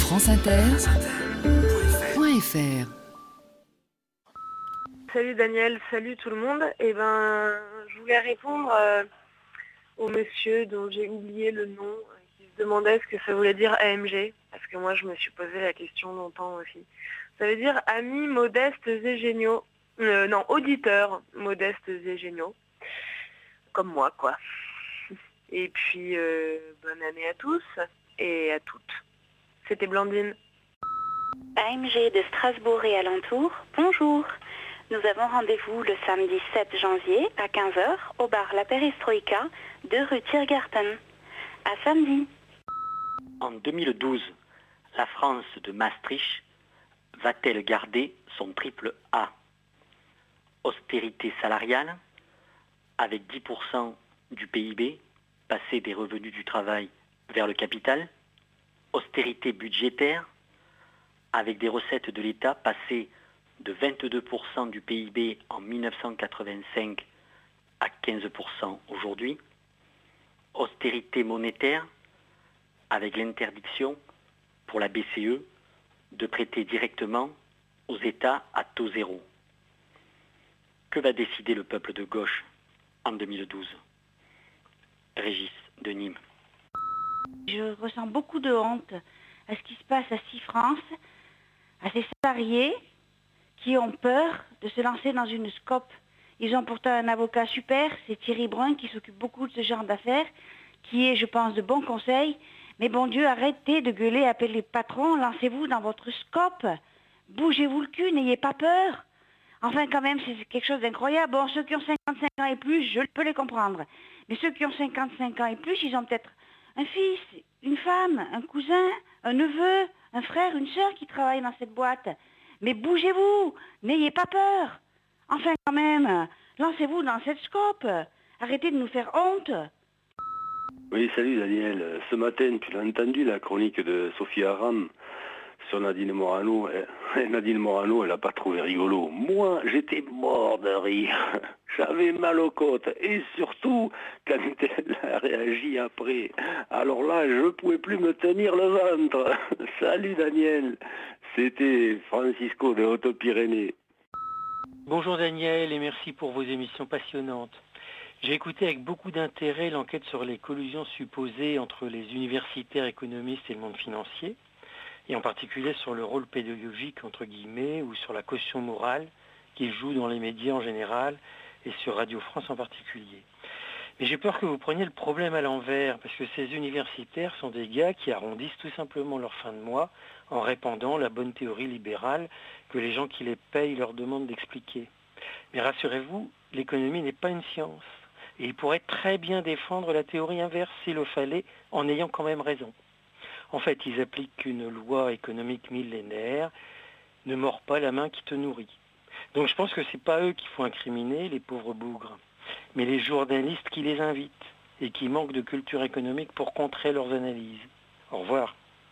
franceinter.fr. Salut Daniel, salut tout le monde. Je voulais répondre au monsieur dont j'ai oublié le nom, qui se demandait ce que ça voulait dire AMG, parce que moi je me suis posé la question longtemps aussi. Ça veut dire amis modestes et géniaux. Auditeurs modestes et géniaux. Comme moi, quoi. Et puis, bonne année à tous et à toutes. C'était Blandine. AMG de Strasbourg et alentour, bonjour. Nous avons rendez-vous le samedi 7 janvier à 15h au bar La Perestroïka, 2 rue Tiergarten. À samedi. En 2012, la France de Maastricht va-t-elle garder son triple A? Austérité salariale, avec 10% du PIB, passer des revenus du travail vers le capital. Austérité budgétaire, avec des recettes de l'État passées de 22% du PIB en 1985 à 15% aujourd'hui. Austérité monétaire, avec l'interdiction pour la BCE de prêter directement aux États à taux zéro. Que va décider le peuple de gauche en 2012? Régis de Nîmes. Je ressens beaucoup de honte à ce qui se passe à France, à ces salariés qui ont peur de se lancer dans une SCOP. Ils ont pourtant un avocat super, c'est Thierry Brun, qui s'occupe beaucoup de ce genre d'affaires, qui est, je pense, de bons conseils. Mais bon Dieu, arrêtez de gueuler, appelez les patrons, lancez-vous dans votre SCOP. Bougez-vous le cul, n'ayez pas peur. Enfin, quand même, c'est quelque chose d'incroyable. Bon, ceux qui ont 55 ans et plus, je peux les comprendre. Mais ceux qui ont 55 ans et plus, ils ont peut-être un fils, une femme, un cousin, un neveu, un frère, une sœur qui travaillent dans cette boîte. Mais bougez-vous, n'ayez pas peur. Enfin, quand même, lancez-vous dans cette scope. Arrêtez de nous faire honte. Oui, salut Daniel. Ce matin, tu l'as entendu, la chronique de Sophie Aram sur Nadine Morano. Nadine Morano, elle n'a pas trouvé rigolo. Moi, j'étais mort de rire. J'avais mal aux côtes. Et surtout, quand elle a réagi après. Alors là, je ne pouvais plus me tenir le ventre. Salut Daniel. C'était Francisco de Haute-Pyrénées. Bonjour Daniel et merci pour vos émissions passionnantes. J'ai écouté avec beaucoup d'intérêt l'enquête sur les collusions supposées entre les universitaires économistes et le monde financier, et en particulier sur le rôle pédagogique, entre guillemets, ou sur la caution morale qu'ils jouent dans les médias en général et sur Radio France en particulier. Mais j'ai peur que vous preniez le problème à l'envers, parce que ces universitaires sont des gars qui arrondissent tout simplement leur fin de mois en répandant la bonne théorie libérale que les gens qui les payent leur demandent d'expliquer. Mais rassurez-vous, l'économie n'est pas une science. Et ils pourraient très bien défendre la théorie inverse s'il le fallait, en ayant quand même raison. En fait, ils appliquent une loi économique millénaire, ne mords pas la main qui te nourrit. Donc je pense que c'est pas eux qu'il faut incriminer, les pauvres bougres, mais les journalistes qui les invitent et qui manquent de culture économique pour contrer leurs analyses. Au revoir.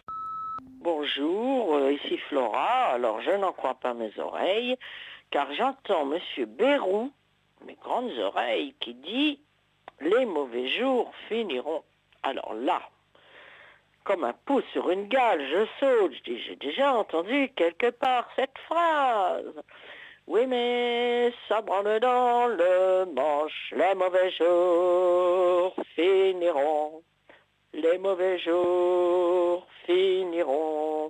Bonjour, ici Flora. Alors je n'en crois pas mes oreilles, car j'entends Monsieur Bérou, mes grandes oreilles, qui dit « Les mauvais jours finiront ». Alors là, comme un pouce sur une gale, je saute. Je dis, j'ai déjà entendu quelque part cette phrase. Oui, mais ça branle dans le manche, les mauvais jours finiront. Les mauvais jours finiront.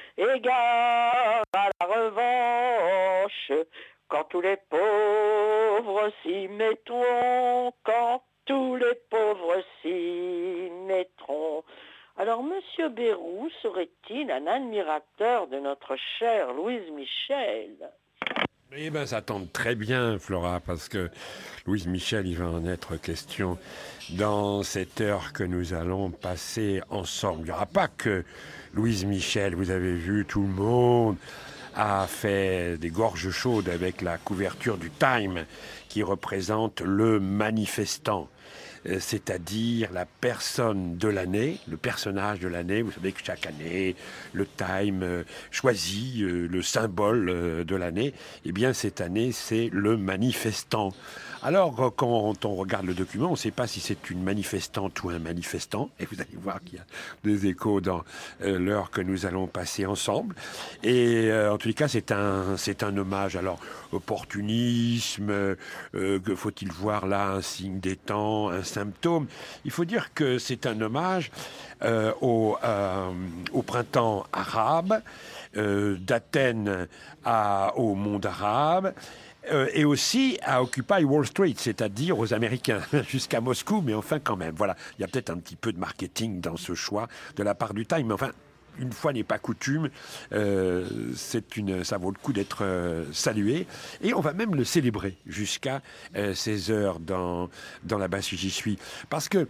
Égard à la revanche, quand tous les pauvres s'y mettront, quand tous les pauvres s'y mettront. Alors, Monsieur Bérou serait-il un admirateur de notre chère Louise Michel? Eh bien, ça tombe très bien, Flora, parce que Louise Michel, il va en être question dans cette heure que nous allons passer ensemble. Il n'y aura pas que Louise Michel, vous avez vu, tout le monde a fait des gorges chaudes avec la couverture du Time qui représente le manifestant. c'est-à-dire la personne de l'année, le personnage de l'année. Vous savez que chaque année, le Time choisit le symbole de l'année. Eh bien, cette année, c'est le manifestant. Alors, quand on regarde le document, on ne sait pas si c'est une manifestante ou un manifestant. Et vous allez voir qu'il y a des échos dans l'heure que nous allons passer ensemble. Et en tous les cas, c'est un hommage. Alors, opportunisme, que faut-il voir là un signe des temps, un symptôme. Il faut dire que c'est un hommage au printemps arabe, d'Athènes au monde arabe, et aussi à Occupy Wall Street, c'est-à-dire aux Américains, jusqu'à Moscou, mais enfin quand même. Voilà, il y a peut-être un petit peu de marketing dans ce choix de la part du Time, mais enfin, une fois n'est pas coutume, ça vaut le coup d'être salué. Et on va même le célébrer jusqu'à 16h dans la base si j'y suis. Parce que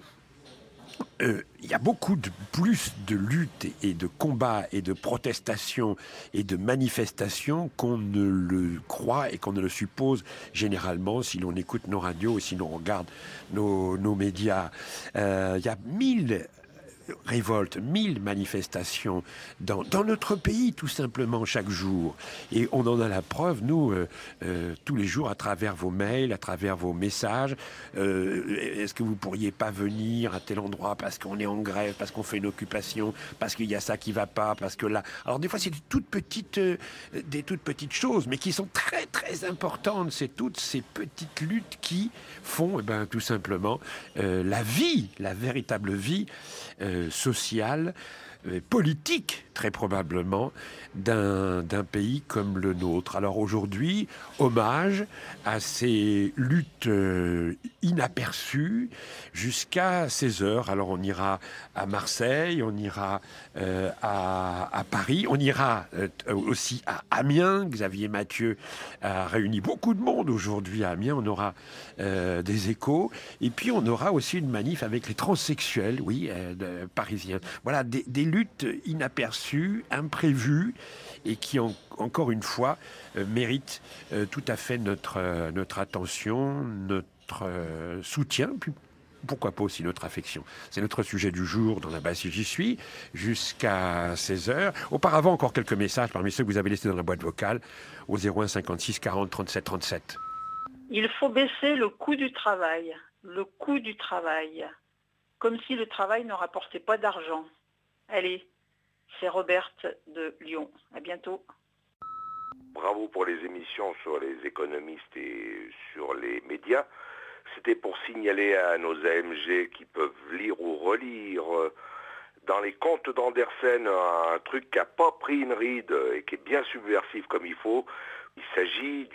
il y a beaucoup plus de luttes et de combats et de protestations et de manifestations qu'on ne le croit et qu'on ne le suppose généralement si l'on écoute nos radios ou si l'on regarde nos médias. Il y a 1000 révoltes, 1000 manifestations dans notre pays, tout simplement, chaque jour. Et on en a la preuve, nous, tous les jours, à travers vos mails, à travers vos messages. Est-ce que vous pourriez pas venir à tel endroit parce qu'on est en grève, parce qu'on fait une occupation, parce qu'il y a ça qui va pas, parce que là... Alors, des fois, c'est des toutes petites choses, mais qui sont très, très importantes. C'est toutes ces petites luttes qui font, tout simplement, la vie, la véritable vie sociale, politique, très probablement, d'un pays comme le nôtre. Alors aujourd'hui, hommage à ces luttes inaperçues jusqu'à 16h. Alors on ira à Marseille, on ira à Paris, on ira aussi à Amiens. Xavier Mathieu a réuni beaucoup de monde aujourd'hui à Amiens. On aura des échos. Et puis on aura aussi une manif avec les transsexuels, parisiens. Voilà, des luttes inaperçues, imprévues, et qui, encore une fois, méritent tout à fait notre attention, notre soutien, puis pourquoi pas aussi notre affection. C'est notre sujet du jour dans la base si j'y suis, jusqu'à 16h. Auparavant, encore quelques messages parmi ceux que vous avez laissés dans la boîte vocale, au 01 56 40 37 37. Il faut baisser le coût du travail. Le coût du travail. Comme si le travail ne rapportait pas d'argent. Allez, c'est Roberte de Lyon. À bientôt. Bravo pour les émissions sur les économistes et sur les médias. C'était pour signaler à nos AMG qui peuvent lire ou relire dans les contes d'Andersen un truc qui n'a pas pris une ride et qui est bien subversif comme il faut. Il s'agit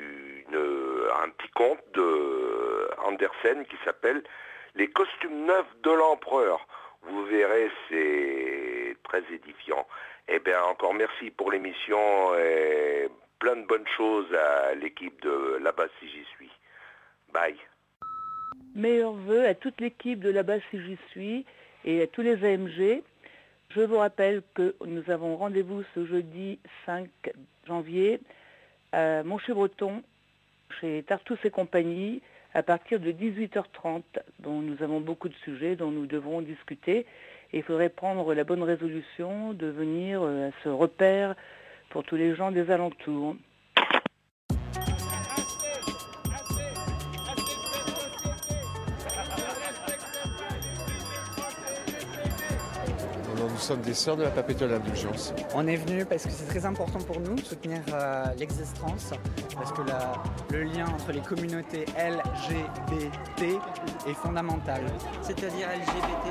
d'un petit conte de Andersen qui s'appelle « Les costumes neufs de l'empereur ». Vous verrez, c'est très édifiant. Eh bien, encore merci pour l'émission et plein de bonnes choses à l'équipe de La Base si j'y suis. Bye. Meilleurs vœux à toute l'équipe de La Base si j'y suis et à tous les AMG. Je vous rappelle que nous avons rendez-vous ce jeudi 5 janvier à Montché-Breton, chez Tartous et compagnie, à partir de 18h30, dont nous avons beaucoup de sujets dont nous devrons discuter. Et il faudrait prendre la bonne résolution de venir à ce repère pour tous les gens des alentours. Nous sommes des sœurs de la perpétuelle indulgence. On est venu parce que c'est très important pour nous de soutenir l'existence, parce que le lien entre les communautés LGBT est fondamental. C'est-à-dire LGBT ?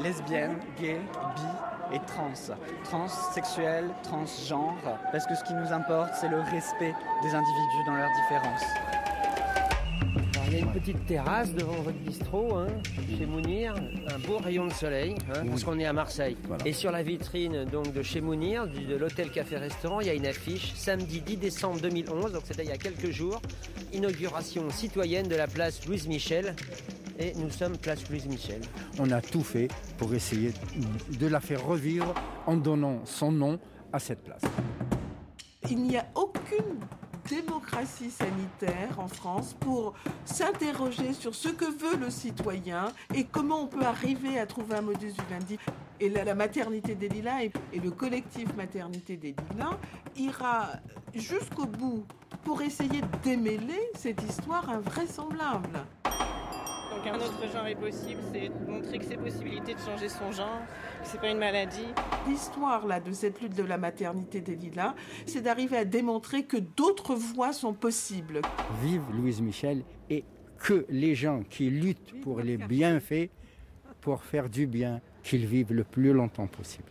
Lesbiennes, gays, bi et trans. Transsexuels, transgenres, parce que ce qui nous importe, c'est le respect des individus dans leurs différences. Il y a une petite terrasse devant votre bistrot, chez Mounir, un beau rayon de soleil, parce qu'on est à Marseille. Voilà. Et sur la vitrine donc, de chez Mounir, de l'hôtel Café-Restaurant, il y a une affiche, samedi 10 décembre 2011, donc c'était il y a quelques jours, inauguration citoyenne de la place Louise Michel. Et nous sommes place Louise Michel. On a tout fait pour essayer de la faire revivre en donnant son nom à cette place. Il n'y a aucune démocratie sanitaire en France pour s'interroger sur ce que veut le citoyen et comment on peut arriver à trouver un modus vivendi. Et la maternité des Lilas et le collectif Maternité des Lilas ira jusqu'au bout pour essayer de démêler cette histoire invraisemblable. Donc un autre genre est possible, c'est de montrer que c'est possibilité de changer son genre, que c'est pas une maladie. L'histoire là de cette lutte de la maternité des Lilas, c'est d'arriver à démontrer que d'autres voies sont possibles. Vive Louise Michel et que les gens qui luttent pour les bienfaits, pour faire du bien, qu'ils vivent le plus longtemps possible.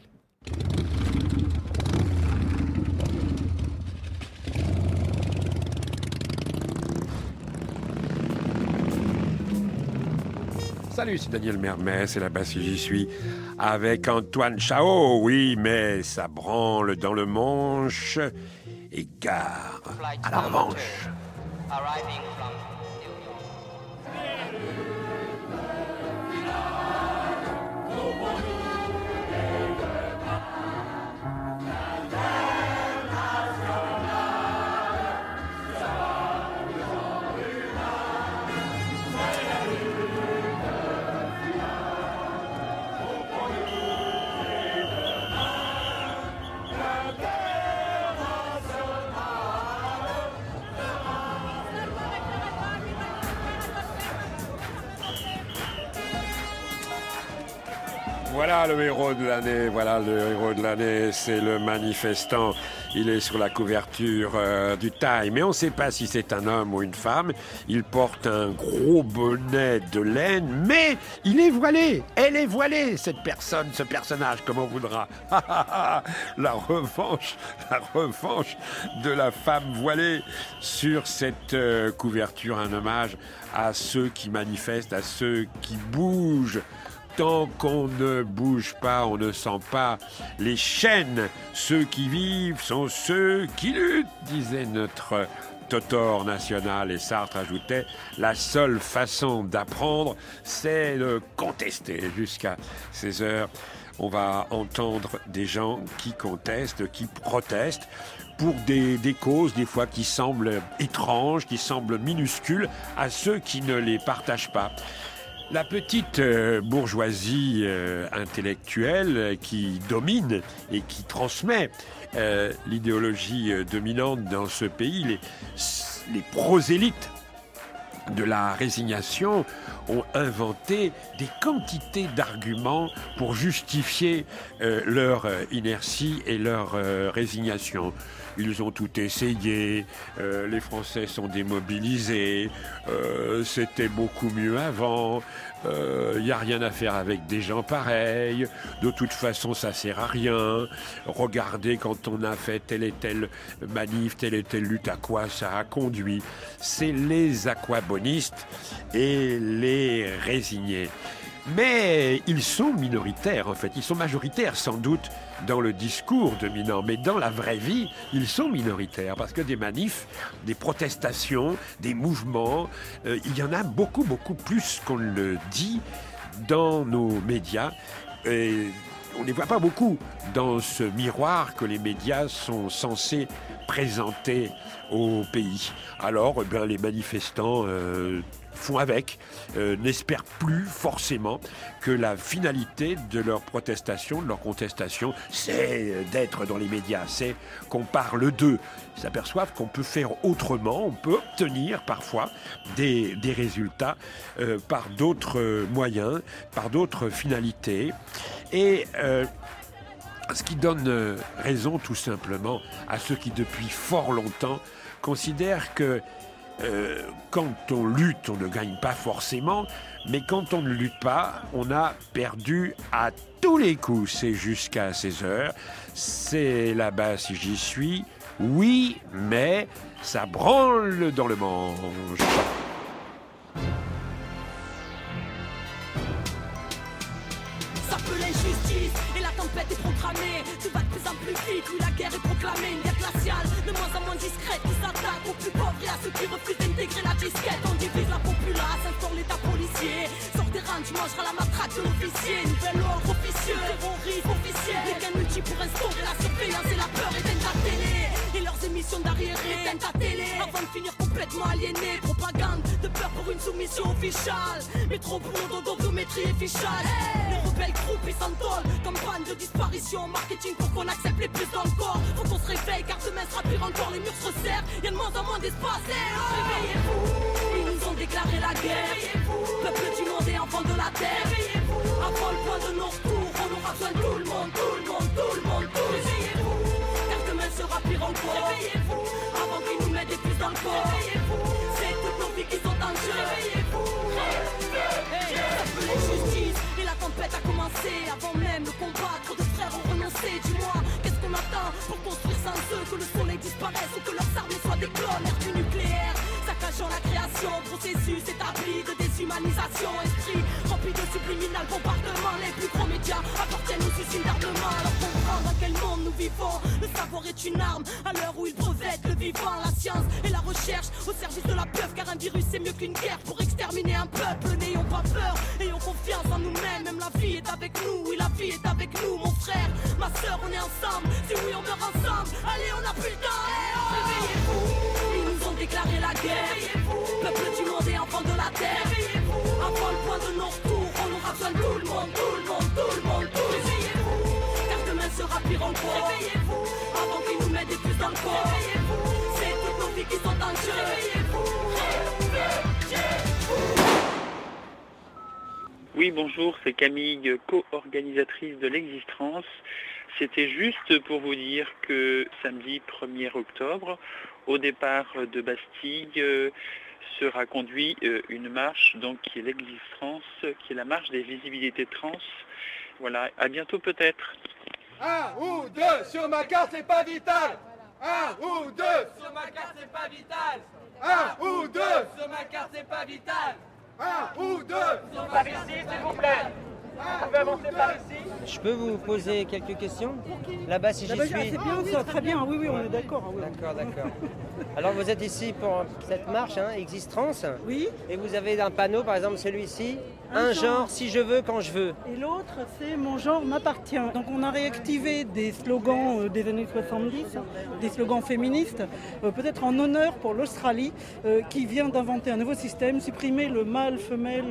Salut, c'est Daniel Mermet, c'est là-bas si j'y suis, avec Antoine Chao, oui, mais ça branle dans le manche et gare à la revanche. Voilà le héros de l'année, c'est le manifestant. Il est sur la couverture du Time, mais on ne sait pas si c'est un homme ou une femme. Il porte un gros bonnet de laine, mais il est voilé. Elle est voilée, cette personne, ce personnage, comme on voudra. La revanche de la femme voilée sur cette couverture, un hommage à ceux qui manifestent, à ceux qui bougent. Tant qu'on ne bouge pas, on ne sent pas les chaînes. Ceux qui vivent sont ceux qui luttent, disait notre Totor national. Et Sartre ajoutait, la seule façon d'apprendre, c'est de contester. Jusqu'à 16h, on va entendre des gens qui contestent, qui protestent pour des causes, des fois, qui semblent étranges, qui semblent minuscules à ceux qui ne les partagent pas. La petite bourgeoisie intellectuelle qui domine et qui transmet l'idéologie dominante dans ce pays, les prosélytes de la résignation ont inventé des quantités d'arguments pour justifier leur inertie et leur résignation. Ils ont tout essayé, les Français sont démobilisés, c'était beaucoup mieux avant, il n'y a rien à faire avec des gens pareils, de toute façon ça sert à rien, regardez quand on a fait telle et telle manif, telle et telle lutte, à quoi ça a conduit. C'est les aquabonistes et les résignés. Mais ils sont minoritaires en fait, ils sont majoritaires sans doute dans le discours dominant, mais dans la vraie vie, ils sont minoritaires parce que des manifs, des protestations, des mouvements, il y en a beaucoup plus qu'on le dit dans nos médias. Et on ne les voit pas beaucoup dans ce miroir que les médias sont censés présenter au pays. Alors, les manifestants font avec, n'espèrent plus forcément que la finalité de leur protestation, de leur contestation, c'est d'être dans les médias, c'est qu'on parle d'eux. Ils s'aperçoivent qu'on peut faire autrement, on peut obtenir parfois des résultats par d'autres moyens, par d'autres finalités. Et ce qui donne raison tout simplement à ceux qui depuis fort longtemps considèrent que quand on lutte, on ne gagne pas forcément, mais quand on ne lutte pas, on a perdu à tous les coups. C'est jusqu'à 16h, c'est là-bas si j'y suis, oui, mais ça branle dans le manche. Ça peut l'injustice et la tempête est programmée. Tout va de plus en plus vite, oui la guerre est proclamée. Une guerre glaciale, de moins en moins discrète, qui s'attaque aux plus pauvres et à ceux qui refusent d'intégrer la disquette. On divise la populace, instaure l'état policier. Sors des rangs, tu mangeras la matraque de l'officier. Nouvel ordre officieux, terrorisme officiel. Des gains multiples pour instaurer la surveillance et la peur. Éteignent ta télé et leurs émissions d'arriérés. Éteignent ta télé avant de finir complètement aliéné. Propagande de peur pour une soumission officiale. Métro boulot, dodobiométrie et fichage. Les rebelles groupes ils s'entolent. Campagne de disparition, marketing pour qu'on accepte les plus dans le corps. Faut qu'on se réveille car demain sera pire encore. Les murs se resserrent, y'a de moins en moins d'espace. Réveillez-vous, ils nous ont déclaré la guerre. Peuple du monde et enfants de la terre. Avant le point de nos retours, on aura besoin de tout le monde, tout le monde, tout le monde, tous. Réveillez-vous, car demain sera pire encore. Réveillez-vous, avant qu'ils nous mettent des puces dans le corps. Réveillez-vous, c'est toutes nos vies qui sont en jeu. Réveillez-vous, la justice et la tempête a commencé. Avant même le combat, trop de frères ont renoncé. Dis-moi, qu'est-ce qu'on attend pour construire sans eux? Que le soleil disparaisse ou que leurs armées soient des clones? L'air du nucléaire, saccageant la création. Processus établi de déshumanisation. Esprit rempli de subliminal bombardement. Les plus gros médias appartiennent aux usines d'armement. Alors comprendre dans quel monde nous vivons. Le savoir est une arme à l'heure où ils brevettent le vivant. La science et la recherche au service de la peur. Car un virus c'est mieux qu'une guerre pour exterminer un peuple. N'ayons pas peur, ayons confiance en nous-mêmes. Même la vie est avec nous, oui la vie est avec nous. Mon frère, ma soeur, on est ensemble. Si oui on meurt ensemble, allez on n'a plus le temps. Réveillez-vous, ils nous ont déclaré la guerre. Peuple du monde et enfants de la terre. Avant le point de nos retours, on aura besoin de tout le monde, tout le monde, tout le monde, tous. Réveillez-vous, car demain sera pire encore. Réveillez-vous, avant qu'ils nous mettent des puces dans le corps. Réveillez-vous, c'est toutes nos vies qui sont en jeu. Réveillez-vous, réveillez-vous. Oui, bonjour, c'est Camille, co-organisatrice de l'Existrance. C'était juste pour vous dire que samedi 1er octobre, au départ de Bastille, sera conduit une marche donc qui est l'Existrance, qui est la marche des visibilités trans. Voilà, à bientôt peut-être. 1 ou 2 sur ma carte c'est pas vital. 1 ou 2 sur ma carte c'est pas vital. 1 ou 2 sur ma carte c'est pas vital. 1 ou 2 par ici s'il vous plaît. Vous pouvez avancer par ici. Je peux vous poser quelques questions? Là-bas, si j'y suis. C'est bien ça, très bien, oui, on est d'accord. Oui. D'accord. Alors vous êtes ici pour cette marche, Existrance. Oui. Et vous avez un panneau, par exemple celui-ci, un genre si je veux, quand je veux. Et l'autre, c'est mon genre m'appartient. Donc on a réactivé des slogans des années 70, des slogans féministes, peut-être en honneur pour l'Australie, qui vient d'inventer un nouveau système, supprimer le mâle, femelle,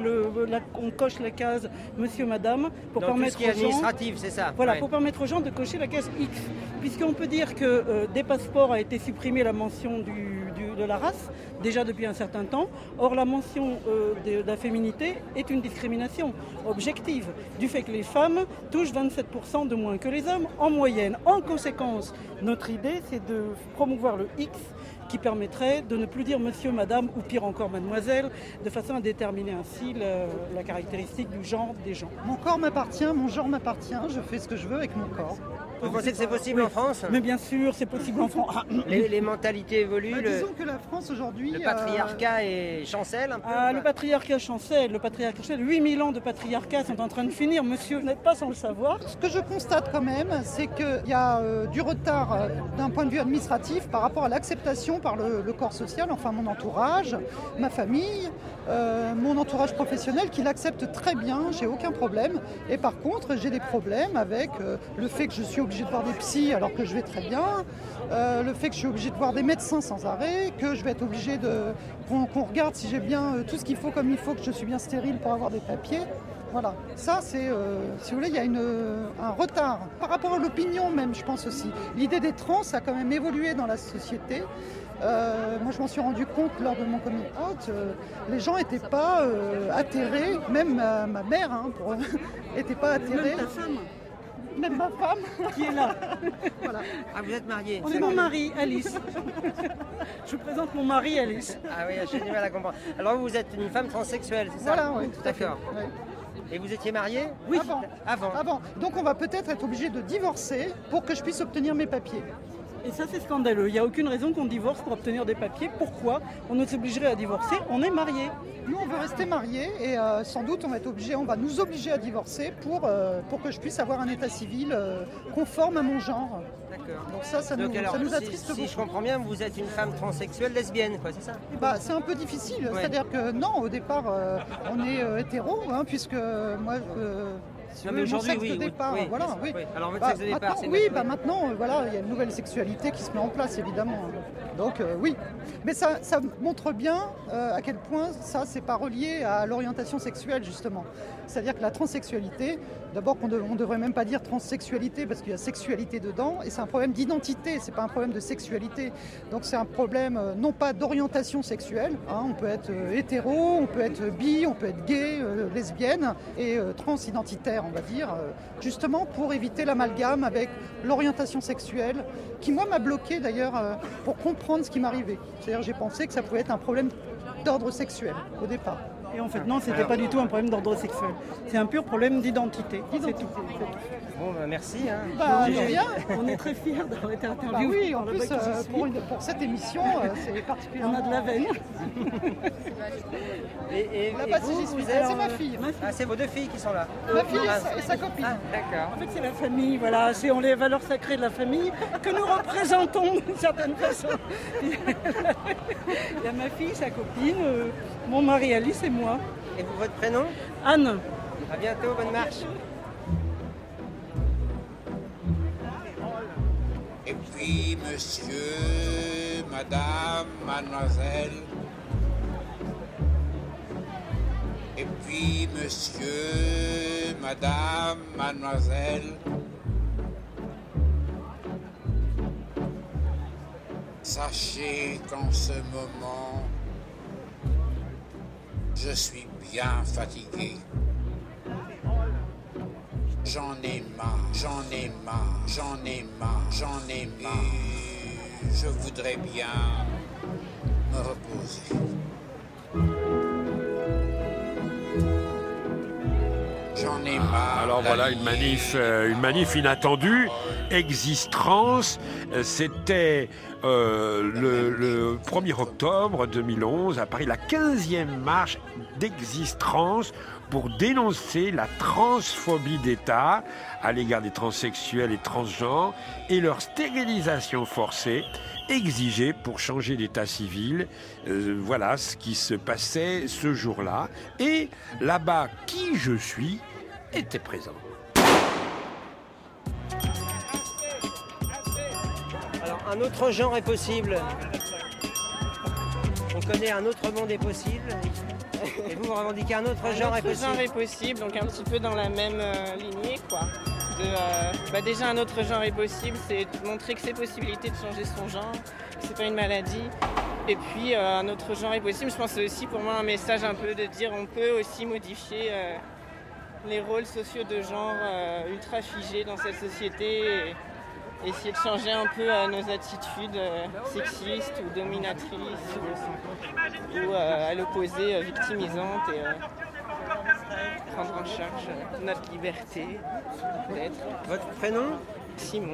on coche la case monsieur, madame, pour donc permettre tout ce qui est aux gens... administratif, c'est ça? Voilà, ouais. Pour permettre aux gens de cocher la case X. Puisqu'on peut dire que des passeports a été supprimé la mention de la race, déjà depuis un certain temps. Or, la mention de la féminité est une discrimination objective, du fait que les femmes touchent 27% de moins que les hommes en moyenne. En conséquence, notre idée, c'est de promouvoir le X, qui permettrait de ne plus dire monsieur, madame ou pire encore mademoiselle, de façon à déterminer ainsi la caractéristique du genre des gens. Mon corps m'appartient, mon genre m'appartient, je fais ce que je veux avec mon corps. Vous pensez que c'est possible en France? Mais bien sûr, c'est possible en France. Les mentalités évoluent. Disons que la France aujourd'hui... Le patriarcat chancelle un peu. Le patriarcat chancelle, 8000 ans de patriarcat sont en train de finir, monsieur, vous n'êtes pas sans le savoir. Ce que je constate quand même, c'est qu'il y a du retard d'un point de vue administratif par rapport à l'acceptation par le corps social, enfin mon entourage, ma famille, mon entourage professionnel qui l'accepte très bien, j'ai aucun problème. Et par contre, j'ai des problèmes avec le fait que je suis obligée de voir des psys alors que je vais très bien, le fait que je suis obligée de voir des médecins sans arrêt, que je vais être obligée qu'on regarde si j'ai bien tout ce qu'il faut comme il faut, que je suis bien stérile pour avoir des papiers. Voilà, ça c'est, si vous voulez, il y a un retard. Par rapport à l'opinion même, je pense aussi. L'idée des trans a quand même évolué dans la société. Moi je m'en suis rendu compte lors de mon coming out, les gens n'étaient pas atterrés, même ma mère n'était pas atterrée. Même ta femme. Même ma femme. Qui est là. Voilà. Ah, vous êtes mariée? C'est mon mari, Alice. Je vous présente mon mari, Alice. Ah oui, j'ai du mal à comprendre. Alors vous êtes une femme transsexuelle, c'est ça? Voilà, oui, tout à fait. D'accord. Oui. Et vous étiez mariée? Oui, avant. Donc on va peut-être être obligé de divorcer pour que je puisse obtenir mes papiers. Et ça c'est scandaleux, il n'y a aucune raison qu'on divorce pour obtenir des papiers. Pourquoi on nous obligerait à divorcer? On est mariés. Nous on veut rester mariés et sans doute on va nous obliger à divorcer pour que je puisse avoir un état civil conforme à mon genre. D'accord. Donc ça nous attriste beaucoup. Si je comprends bien, vous êtes une femme transsexuelle lesbienne, quoi, c'est ça? C'est un peu difficile, ouais. C'est-à-dire que non, au départ on est hétéro, puisque moi si Non, vous mais voulez, mon aujourd'hui, sexe de oui, départ. oui, Voilà, oui, oui. oui. Alors, votre sexe de départ, maintenant, c'est oui, votre- maintenant, voilà, il y a une nouvelle sexualité qui se met en place, évidemment. Donc, oui. Mais ça montre bien à quel point ça, c'est pas relié à l'orientation sexuelle, justement. C'est-à-dire que la transsexualité, d'abord on ne devrait même pas dire transsexualité parce qu'il y a sexualité dedans, et c'est un problème d'identité, c'est pas un problème de sexualité. Donc c'est un problème non pas d'orientation sexuelle, hein, on peut être hétéro, on peut être bi, on peut être gay, lesbienne, et transidentitaire, on va dire, justement pour éviter l'amalgame avec l'orientation sexuelle, qui moi m'a bloqué d'ailleurs pour comprendre ce qui m'arrivait. C'est-à-dire j'ai pensé que ça pouvait être un problème d'ordre sexuel au départ. Et en fait, non, c'était pas du tout un problème d'ordre sexuel. C'est un pur problème d'identité. C'est tout. Bon, bah, merci. Hein. Bah, de rien. On est très fiers d'avoir été Bah interviewés. oui, en plus, pour cette émission, c'est particulièrement... On a de la veine. Et Là-bas, vous, c'est vous êtes... c'est ma fille. Ah, c'est vos deux filles qui sont là. Ma fille et sa copine. Ah, d'accord. En fait, c'est la famille, voilà. C'est les valeurs sacrées de la famille que nous représentons d'une certaine façon. Il y a ma fille, sa copine, mon mari Alice et moi. Et vous, votre prénom? Anne. À bientôt, bonne marche. Et puis, monsieur, madame, mademoiselle. Et puis, monsieur, madame, mademoiselle. Sachez qu'en ce moment, je suis bien fatigué. J'en ai marre, j'en ai marre, j'en ai marre, j'en ai marre. Et je voudrais bien me reposer. J'en ai marre. Alors voilà une manif inattendue. Existrans, c'était le 1er octobre 2011 à Paris, la 15e marche d'Existrans pour dénoncer la transphobie d'État à l'égard des transsexuels et transgenres et leur stérilisation forcée exigée pour changer d'état civil. Voilà ce qui se passait ce jour-là. Et là-bas, qui je suis était présent. Alors, un autre genre est possible. On connaît un autre monde est possible. Et vous revendiquez un autre genre est possible. Un autre genre est possible, donc un petit peu dans la même lignée, quoi. Déjà, un autre genre est possible, c'est montrer que c'est possibilité de changer son genre, que c'est pas une maladie. Et puis, un autre genre est possible, je pense que c'est aussi pour moi un message un peu de dire on peut aussi modifier les rôles sociaux de genre ultra figés dans cette société et essayer de changer un peu nos attitudes sexistes ou dominatrices ou à l'opposé victimisantes et prendre en charge notre liberté, peut-être. Votre prénom? Simon.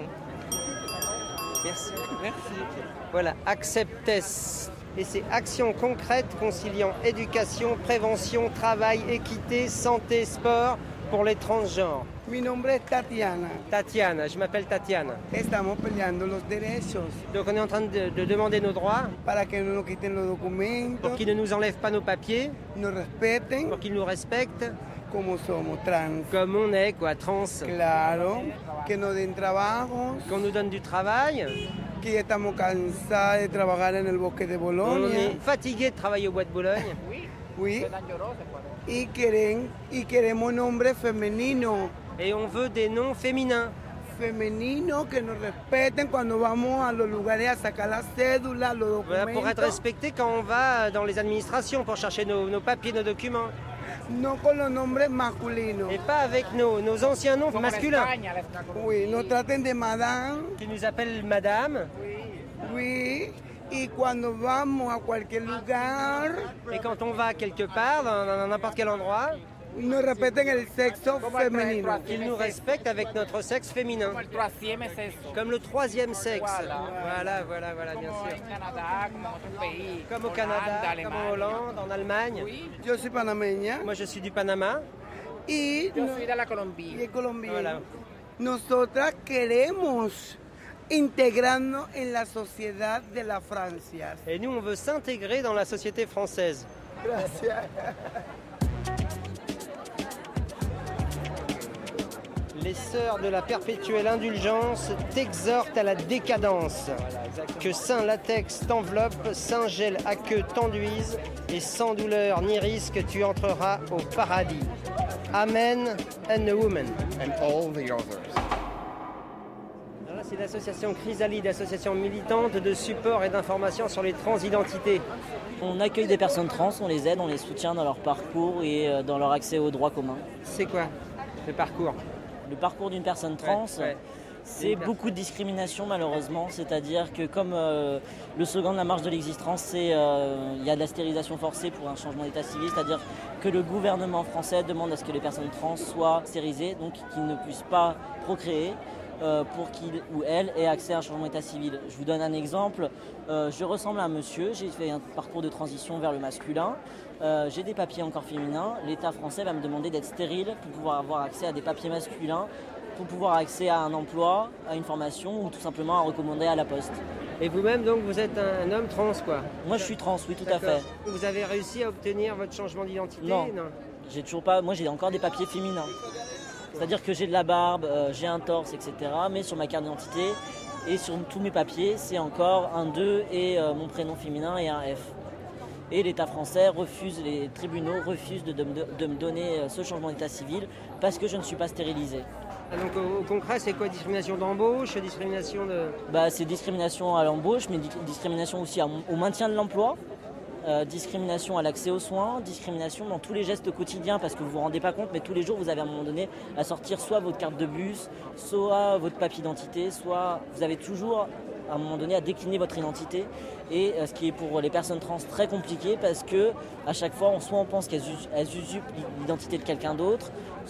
Merci. Merci. Voilà, Acceptes. Et c'est action concrète conciliant éducation, prévention, travail, équité, santé, sport pour les transgenres. Mi nombre es Tatiana. Tatiana, je m'appelle Tatiana. Estamos peleando los derechos. Donc on est en train de demander nos droits. Para que no nos quiten los documentos. Pour qu'ils ne nous enlèvent pas nos papiers. Nos respeten. Pour qu'ils nous respectent. Como somos trans. Comme on est, quoi, trans. Claro. Que nos den trabajos. Qu'on nous donne du travail. Que ya estamos cansados de trabajar en el bosque de Bolonia. On est fatigués de travailler au bois de Bologne. Oui. Y queremos nombres femeninos. Et on veut des noms féminins. Femeninos que nos respeten cuando vamos a los lugares a sacar la cédula, los documentos. Voilà, pour être respecté quand on va dans les administrations pour chercher nos papiers, nos documents. No con los nombres masculinos. Et pas avec nos anciens noms masculins. Oui, nos traten de madame. Qui nous appellent madame. Oui. Y cuando vamos a cualquier lugar. Et quand on va quelque part, dans n'importe quel endroit. Nous respectent le sexe féminin. Qu'ils nous respectent avec notre sexe féminin. Comme le troisième sexe. Voilà, bien sûr. Comme au Canada, comme en Hollande, en Allemagne. Je suis panameña. Moi, je suis du Panama. Y yo soy de la Colombia. Voilà. Nosotras queremos integrarnos en la sociedad de la Francia. Et nous, on veut s'intégrer dans la société française. Gracias. Les sœurs de la perpétuelle indulgence t'exhortent à la décadence. Que saint latex t'enveloppe, saint gel à queue t'enduise, et sans douleur ni risque tu entreras au paradis. Amen and a woman. And all the others. Alors là, c'est l'association Chrysalide, association militante de support et d'information sur les transidentités. On accueille des personnes trans, on les aide, on les soutient dans leur parcours et dans leur accès aux droits communs. C'est quoi le parcours ? Le parcours d'une personne trans, c'est beaucoup de discrimination malheureusement, c'est-à-dire que comme le slogan de la marche de l'existence, c'est il y a de la stérilisation forcée pour un changement d'état civil, c'est-à-dire que le gouvernement français demande à ce que les personnes trans soient stérilisées, donc qu'ils ne puissent pas procréer pour qu'il ou elle ait accès à un changement d'état civil. Je vous donne un exemple, je ressemble à un monsieur, j'ai fait un parcours de transition vers le masculin, j'ai des papiers encore féminins, l'État français va me demander d'être stérile pour pouvoir avoir accès à des papiers masculins, pour pouvoir avoir accès à un emploi, à une formation ou tout simplement à recommander à la poste. Et vous-même, donc, vous êtes un homme trans, quoi ? Moi, je suis trans, oui, tout à fait. Vous avez réussi à obtenir votre changement d'identité ? Non, j'ai toujours pas. Moi, j'ai encore des papiers féminins. C'est-à-dire que j'ai de la barbe, j'ai un torse, etc. Mais sur ma carte d'identité et sur tous mes papiers, c'est encore un 2 et mon prénom féminin et un F. Et l'État français refuse, les tribunaux refusent de me donner ce changement d'état civil parce que je ne suis pas stérilisé. Ah, donc au concret, c'est quoi ? Discrimination d'embauche, discrimination de... C'est discrimination à l'embauche, mais discrimination aussi au maintien de l'emploi, discrimination à l'accès aux soins, discrimination dans tous les gestes quotidiens, parce que vous ne vous rendez pas compte, mais tous les jours, vous avez à un moment donné à sortir soit votre carte de bus, soit votre papier d'identité, soit vous avez toujours à un moment donné à décliner votre identité. Et ce qui est pour les personnes trans très compliqué, parce que à chaque fois, soit on pense qu'elles usurpent l'identité de quelqu'un d'autre,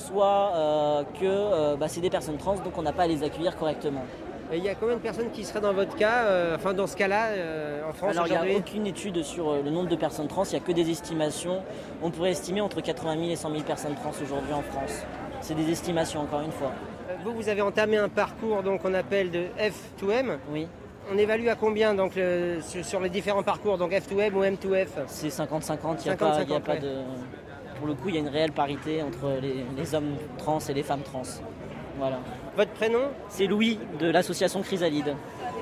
soit que c'est des personnes trans, donc on n'a pas à les accueillir correctement. Et il y a combien de personnes qui seraient dans votre cas, dans ce cas-là, en France aujourd'hui ? Alors il n'y a aucune étude sur le nombre de personnes trans, il n'y a que des estimations. On pourrait estimer entre 80 000 et 100 000 personnes trans aujourd'hui en France. C'est des estimations, encore une fois. Vous avez entamé un parcours qu'on appelle de F2M. Oui. On évalue à combien donc, sur les différents parcours, donc F2M ou M2F ? C'est 50-50, il n'y a pas de... Pour le coup, il y a une réelle parité entre les hommes trans et les femmes trans. Voilà. Votre prénom ? C'est Louis, de l'association Chrysalide.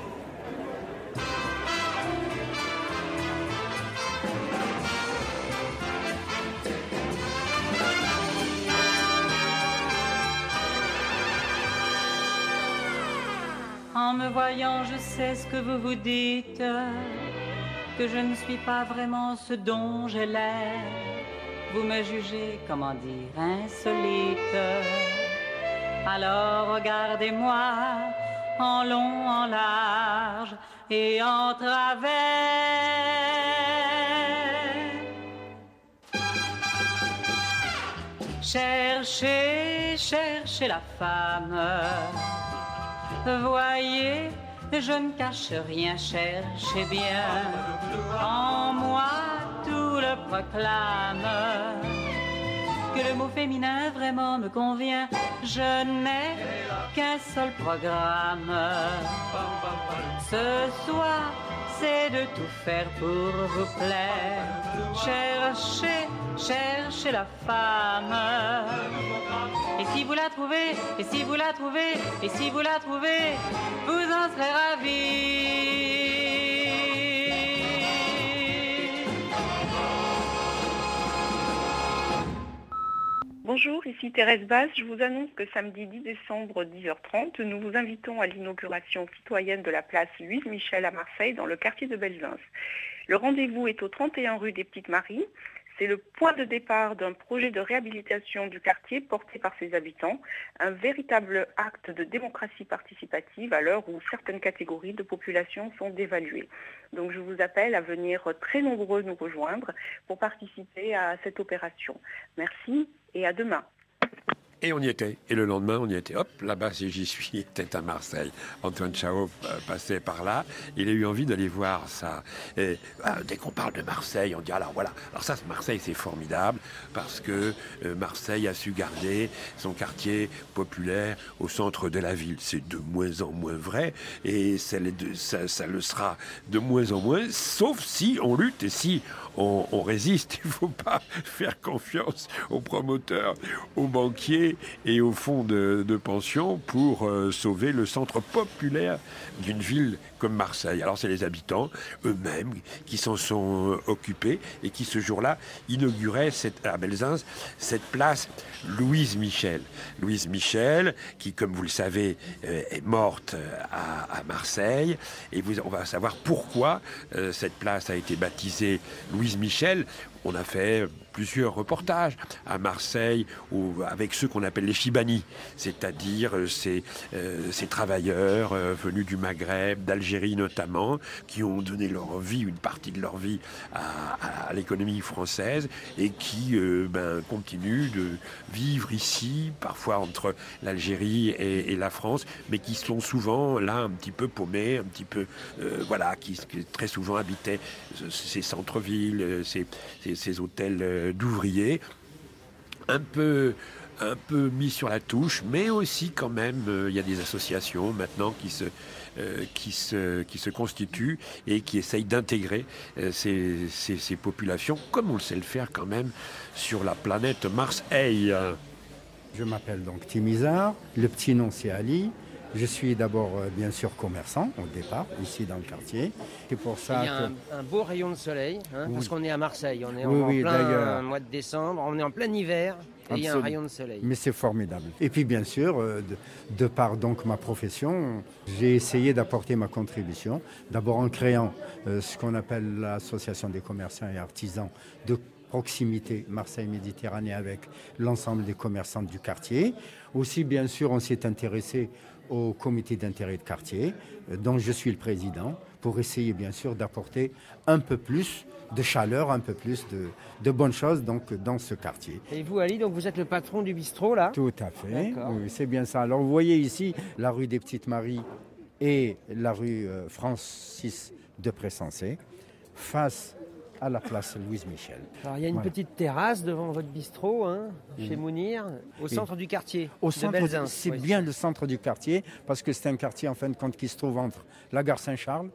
En me voyant, je sais ce que vous vous dites, que je ne suis pas vraiment ce dont j'ai l'air. Vous me jugez, comment dire, insolite. Alors regardez-moi en long, en large et en travers. Cherchez, cherchez la femme. Voyez, je ne cache rien, cherchez bien. En moi, tout le proclame. Que le mot féminin vraiment me convient. Je n'ai qu'un seul programme. Ce soir, c'est de tout faire pour vous plaire. Cherchez, cherchez la femme. Et si vous la trouvez, et si vous la trouvez, et si vous la trouvez, vous en serez ravis. Bonjour, ici Thérèse Basse. Je vous annonce que samedi 10 décembre 10h30, nous vous invitons à l'inauguration citoyenne de la place Louise Michel à Marseille, dans le quartier de Belzunce. Le rendez-vous est au 31 rue des Petites Maries. C'est le point de départ d'un projet de réhabilitation du quartier porté par ses habitants, un véritable acte de démocratie participative à l'heure où certaines catégories de population sont dévaluées. Donc je vous appelle à venir très nombreux nous rejoindre pour participer à cette opération. Merci et à demain. Et on y était. Et le lendemain, on y était. Hop, là-bas, si j'y suis, était à Marseille. Antoine Chao passait par là. Il a eu envie d'aller voir ça. Et, dès qu'on parle de Marseille, on dit, alors voilà. Alors ça, Marseille, c'est formidable parce que Marseille a su garder son quartier populaire au centre de la ville. C'est de moins en moins vrai. Et ça le sera de moins en moins, sauf si on lutte et si on résiste. Il ne faut pas faire confiance aux promoteurs, aux banquiers et au fonds de pension pour sauver le centre populaire d'une ville comme Marseille. Alors c'est les habitants eux-mêmes qui s'en sont occupés et qui ce jour-là inauguraient à Belzins cette place Louise Michel. Louise Michel qui, comme vous le savez, est morte à Marseille. Et on va savoir pourquoi cette place a été baptisée Louise Michel. On a fait plusieurs reportages à Marseille avec ceux qu'on appelle les Chibani, c'est-à-dire ces travailleurs venus du Maghreb, d'Algérie notamment, qui ont donné leur vie, une partie de leur vie à l'économie française et qui continuent de vivre ici, parfois entre l'Algérie et la France, mais qui sont souvent là un petit peu paumés, un petit peu, qui très souvent habitaient ces centres-villes, ces hôtels d'ouvriers, un peu mis sur la touche, mais aussi quand même, il y a des associations maintenant qui se constituent et qui essayent d'intégrer ces populations, comme on le sait le faire quand même sur la planète Marseille. Je m'appelle donc Timizar, le petit nom c'est Ali. Je suis d'abord, bien sûr, commerçant au départ, ici dans le quartier. C'est pour ça il y a un beau rayon de soleil, parce qu'on est à Marseille. On est en plein mois de décembre, on est en plein hiver, et il y a un rayon de soleil. Mais c'est formidable. Et puis, bien sûr, de par donc ma profession, j'ai essayé d'apporter ma contribution. D'abord en créant ce qu'on appelle l'association des commerçants et artisans de proximité Marseille-Méditerranée avec l'ensemble des commerçants du quartier. Aussi, bien sûr, on s'est intéressé au comité d'intérêt de quartier, dont je suis le président, pour essayer bien sûr d'apporter un peu plus de chaleur, un peu plus de bonnes choses donc, dans ce quartier. Et vous, Ali, donc vous êtes le patron du bistrot, là ? Tout à fait, oui, c'est bien ça. Alors vous voyez ici la rue des Petites Maries et la rue Francis de Pressensé, face à la place Louise Michel. Alors il y a une petite terrasse devant votre bistrot, chez Mounir, au centre du quartier. Au centre, c'est bien le centre du quartier, parce que c'est un quartier en fin de compte qui se trouve entre la gare Saint-Charles,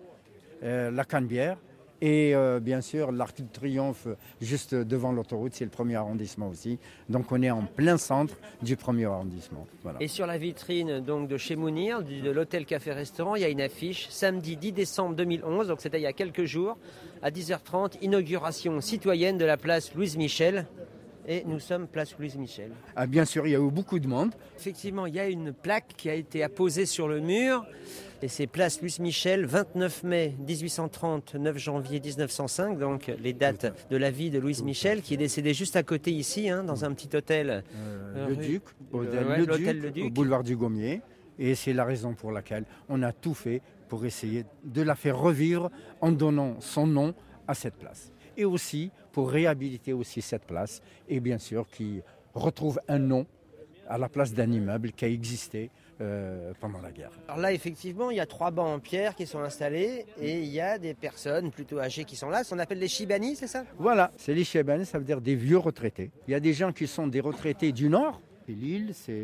la Canebière et bien sûr l'Arc de Triomphe juste devant l'autoroute, c'est le 1er arrondissement aussi. Donc on est en plein centre du 1er arrondissement. Voilà. Et sur la vitrine donc, de chez Mounir, de l'hôtel café-restaurant, il y a une affiche, samedi 10 décembre 2011, donc c'était il y a quelques jours, à 10h30, inauguration citoyenne de la place Louise Michel. Et nous sommes place Louise Michel. Ah, bien sûr, il y a eu beaucoup de monde. Effectivement, il y a une plaque qui a été apposée sur le mur. Et c'est place Louise Michel, 29 mai 1830, 9 janvier 1905, donc les dates de la vie de Louise Michel, qui est décédée juste à côté ici, dans un petit hôtel. Le Duc, l'hôtel Le Duc, au boulevard du Gommier. Et c'est la raison pour laquelle on a tout fait pour essayer de la faire revivre en donnant son nom à cette place. Et aussi pour réhabiliter aussi cette place, et bien sûr qui retrouve un nom à la place d'un immeuble qui a existé pendant la guerre. Alors là, effectivement, il y a 3 bancs en pierre qui sont installés et il y a des personnes plutôt âgées qui sont là. On appelle les Chibani, c'est ça ? Voilà, c'est les Chibani, ça veut dire des vieux retraités. Il y a des gens qui sont des retraités du Nord. C'est Lille, c'est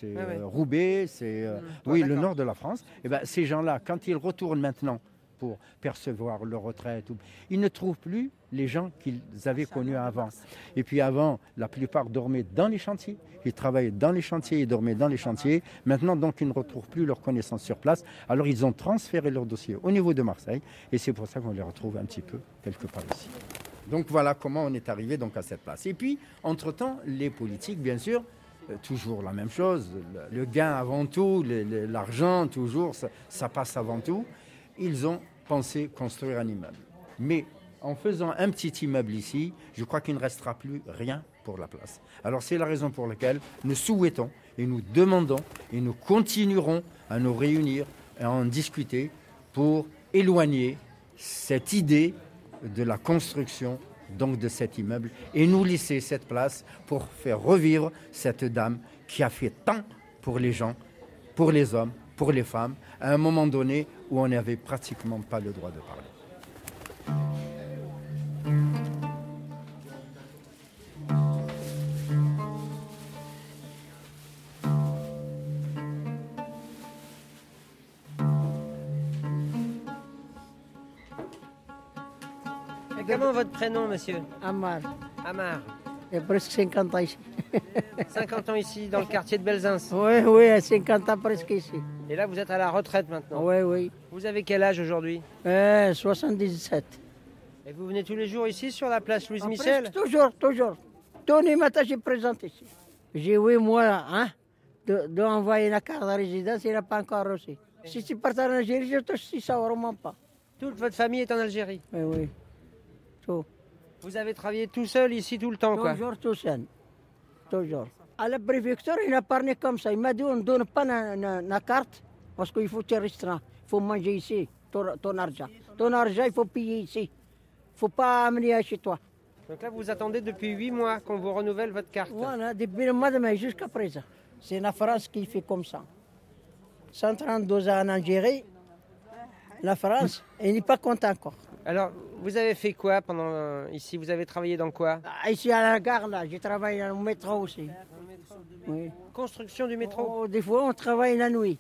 Roubaix, c'est le nord de la France. Et ben, ces gens-là, quand ils retournent maintenant pour percevoir leur retraite, ils ne trouvent plus les gens qu'ils avaient connus avant. Et puis avant, la plupart dormaient dans les chantiers. Ils travaillaient dans les chantiers, ils dormaient dans les chantiers. Maintenant, donc, ils ne retrouvent plus leurs connaissances sur place. Alors, ils ont transféré leur dossier au niveau de Marseille. Et c'est pour ça qu'on les retrouve un petit peu quelque part ici. Donc, voilà comment on est arrivé donc, à cette place. Et puis, entre-temps, les politiques, bien sûr, toujours la même chose. Le gain avant tout, l'argent, toujours, ça passe avant tout. Ils ont pensé construire un immeuble. Mais en faisant un petit immeuble ici, je crois qu'il ne restera plus rien pour la place. Alors c'est la raison pour laquelle nous souhaitons et nous demandons et nous continuerons à nous réunir et à en discuter pour éloigner cette idée de la construction donc de cet immeuble et nous laisser cette place pour faire revivre cette dame qui a fait tant pour les gens, pour les hommes, pour les femmes, à un moment donné où on n'avait pratiquement pas le droit de parler. Et comment votre prénom, monsieur ? Amar. Amar. Il y a presque 50 ans ici. 50 ans ici, dans le quartier de Belzins. Oui, 50 ans presque ici. Et là, vous êtes à la retraite maintenant. Oui. Vous avez quel âge aujourd'hui? 77. Et vous venez tous les jours ici sur la place Louise Michel? Toujours. Tous les matins, je présente ici. J'ai 8 mois d'envoyer la carte de résidence, il n'a pas encore reçu. Si tu pars en Algérie, je touche 600 € vraiment pas. Toute votre famille est en Algérie? Oui. Tout. Vous avez travaillé tout seul ici tout le temps, quoi? Toujours tout seul. Toujours. À la préfecture, il a parlé comme ça. Il m'a dit, on ne donne pas la carte parce qu'il faut te restreindre. Il faut manger ici, ton argent. Ton argent, il faut payer ici. Il ne faut pas amener chez toi. Donc là, vous attendez depuis 8 mois qu'on vous renouvelle votre carte? Voilà, depuis le mois de mai jusqu'à présent. C'est la France qui fait comme ça. 132 ans en Algérie, la France, elle n'est pas contente encore. Alors, vous avez fait quoi pendant ici? Vous avez travaillé dans quoi? Ici à la gare, là, j'ai travaillé dans le métro aussi. Oui. Construction du métro? Oh, des fois, on travaille la nuit.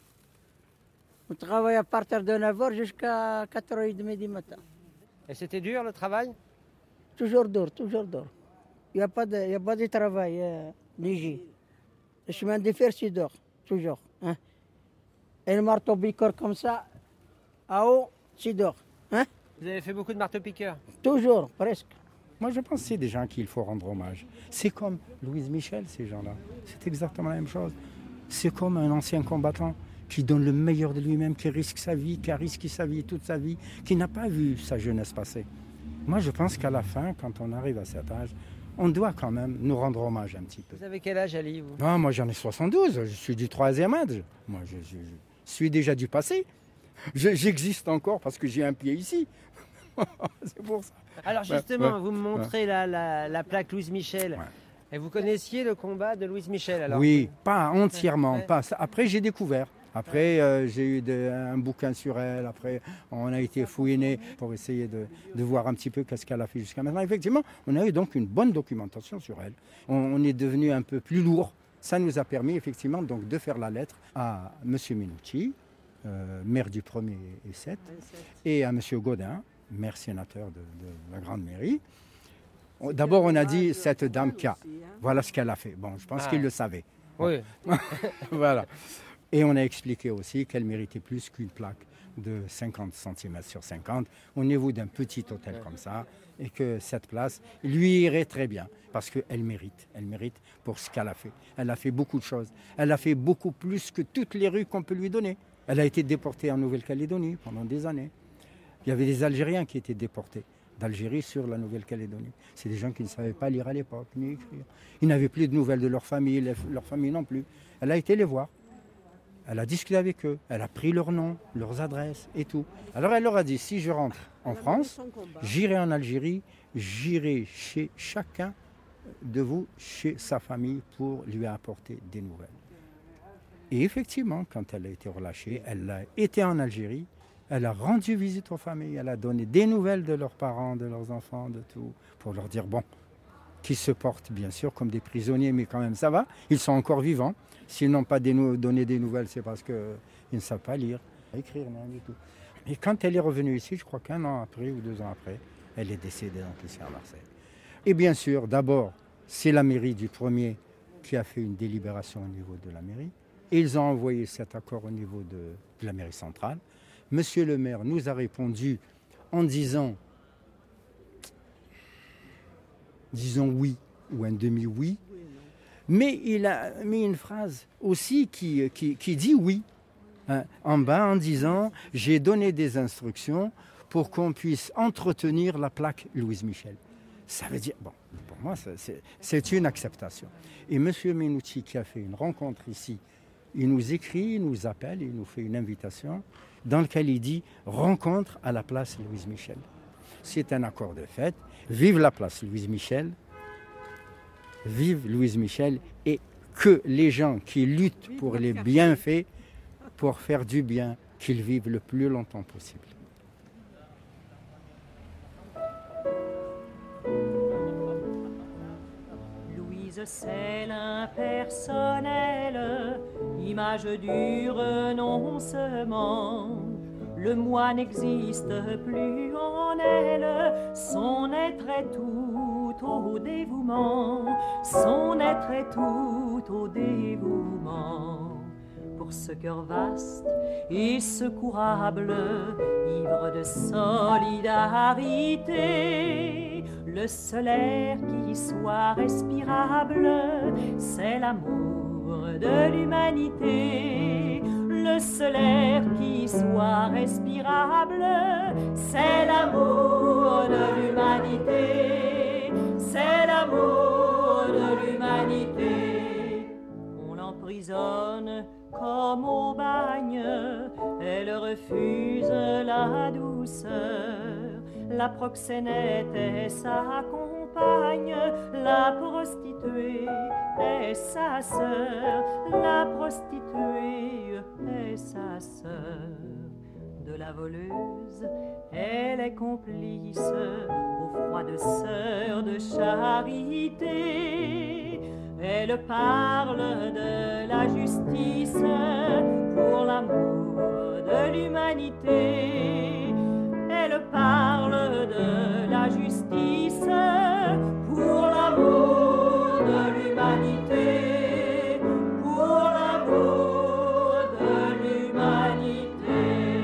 On travaille à partir de 9h jusqu'à 4h30 du matin. Et c'était dur le travail? Toujours dur. Il n'y a pas de travail léger. Le chemin de fer, c'est dur, toujours. Hein? Et le marteau-piqueur comme ça, à haut, c'est dur. Hein? Vous avez fait beaucoup de marteau-piqueurs? Toujours, presque. Moi, je pense que c'est des gens qu'il faut rendre hommage. C'est comme Louise Michel, ces gens-là. C'est exactement la même chose. C'est comme un ancien combattant qui donne le meilleur de lui-même, qui risque sa vie, qui a risqué sa vie toute sa vie, qui n'a pas vu sa jeunesse passer. Moi, je pense qu'à la fin, quand on arrive à cet âge, on doit quand même nous rendre hommage un petit peu. Vous avez quel âge, Ali, vous? Ah, moi, j'en ai 72. Je suis du 3e âge. Moi, je suis déjà du passé. J'existe encore parce que j'ai un pied ici. C'est pour ça. Alors justement, vous me montrez la plaque Louise Michel. Ouais. Et vous connaissiez le combat de Louise Michel alors? Oui, pas entièrement. Pas. Après, j'ai découvert. Après, j'ai eu un bouquin sur elle. Après, on a été fouiné pour essayer de voir un petit peu qu'est-ce qu'elle a fait jusqu'à maintenant. Effectivement, on a eu donc une bonne documentation sur elle. On est devenu un peu plus lourd. Ça nous a permis effectivement donc de faire la lettre à M. Minucci, maire du 1er et 7, et à M. Gaudin, maire sénateur de la Grande Mairie. D'abord, on a dit cette dame K. Voilà ce qu'elle a fait. Bon, je pense qu'il le savait. Oui. Voilà. Et on a expliqué aussi qu'elle méritait plus qu'une plaque de 50 cm sur 50 au niveau d'un petit hôtel comme ça, et que cette place lui irait très bien parce qu'elle mérite. Elle mérite pour ce qu'elle a fait. Elle a fait beaucoup de choses. Elle a fait beaucoup plus que toutes les rues qu'on peut lui donner. Elle a été déportée en Nouvelle-Calédonie pendant des années. Il y avait des Algériens qui étaient déportés d'Algérie sur la Nouvelle-Calédonie. C'est des gens qui ne savaient pas lire à l'époque, ni écrire. Ils n'avaient plus de nouvelles de leur famille non plus. Elle a été les voir. Elle a discuté avec eux. Elle a pris leurs noms, leurs adresses et tout. Alors elle leur a dit, si je rentre en France, j'irai en Algérie, j'irai chez chacun de vous, chez sa famille, pour lui apporter des nouvelles. Et effectivement, quand elle a été relâchée, elle a été en Algérie. Elle a rendu visite aux familles, elle a donné des nouvelles de leurs parents, de leurs enfants, de tout, pour leur dire, bon, qu'ils se portent bien sûr comme des prisonniers, mais quand même ça va, ils sont encore vivants. S'ils n'ont pas donné des nouvelles, c'est parce qu'ils ne savent pas lire, écrire, rien du tout. Et quand elle est revenue ici, je crois qu'1 an après ou 2 ans après, elle est décédée donc ici à Marseille. Et bien sûr, d'abord, c'est la mairie du 1er qui a fait une délibération au niveau de la mairie. Et ils ont envoyé cet accord au niveau de la mairie centrale. Monsieur le maire nous a répondu en disant oui ou un demi-oui, mais il a mis une phrase aussi qui dit oui, hein, en bas en disant « J'ai donné des instructions pour qu'on puisse entretenir la plaque Louise Michel ». Ça veut dire, bon, pour moi, c'est une acceptation. Et M. Minucci qui a fait une rencontre ici, il nous écrit, il nous appelle, il nous fait une invitation dans lequel il dit « Rencontre à la place Louise Michel ». C'est un accord de fait. Vive la place Louise Michel, vive Louise Michel, et que les gens qui luttent pour les bienfaits, pour faire du bien, qu'ils vivent le plus longtemps possible. Louise, c'est l'impersonnel, image du renoncement. Le moi n'existe plus en elle, son être est tout au dévouement, son être est tout au dévouement. Pour ce cœur vaste et secourable, ivre de solidarité, le seul air qui soit respirable, c'est l'amour de l'humanité. Le seul air qui soit respirable, c'est l'amour de l'humanité. C'est l'amour de l'humanité. On l'emprisonne comme au bagne, elle refuse la douceur. La proxénète est sa compagne, la prostituée est sa sœur, la prostituée est sa sœur. De la voleuse, elle est complice aux froides sœurs de charité. Elle parle de la justice pour l'amour de l'humanité. Elle parle de la justice pour l'amour de l'humanité. Pour l'amour de l'humanité.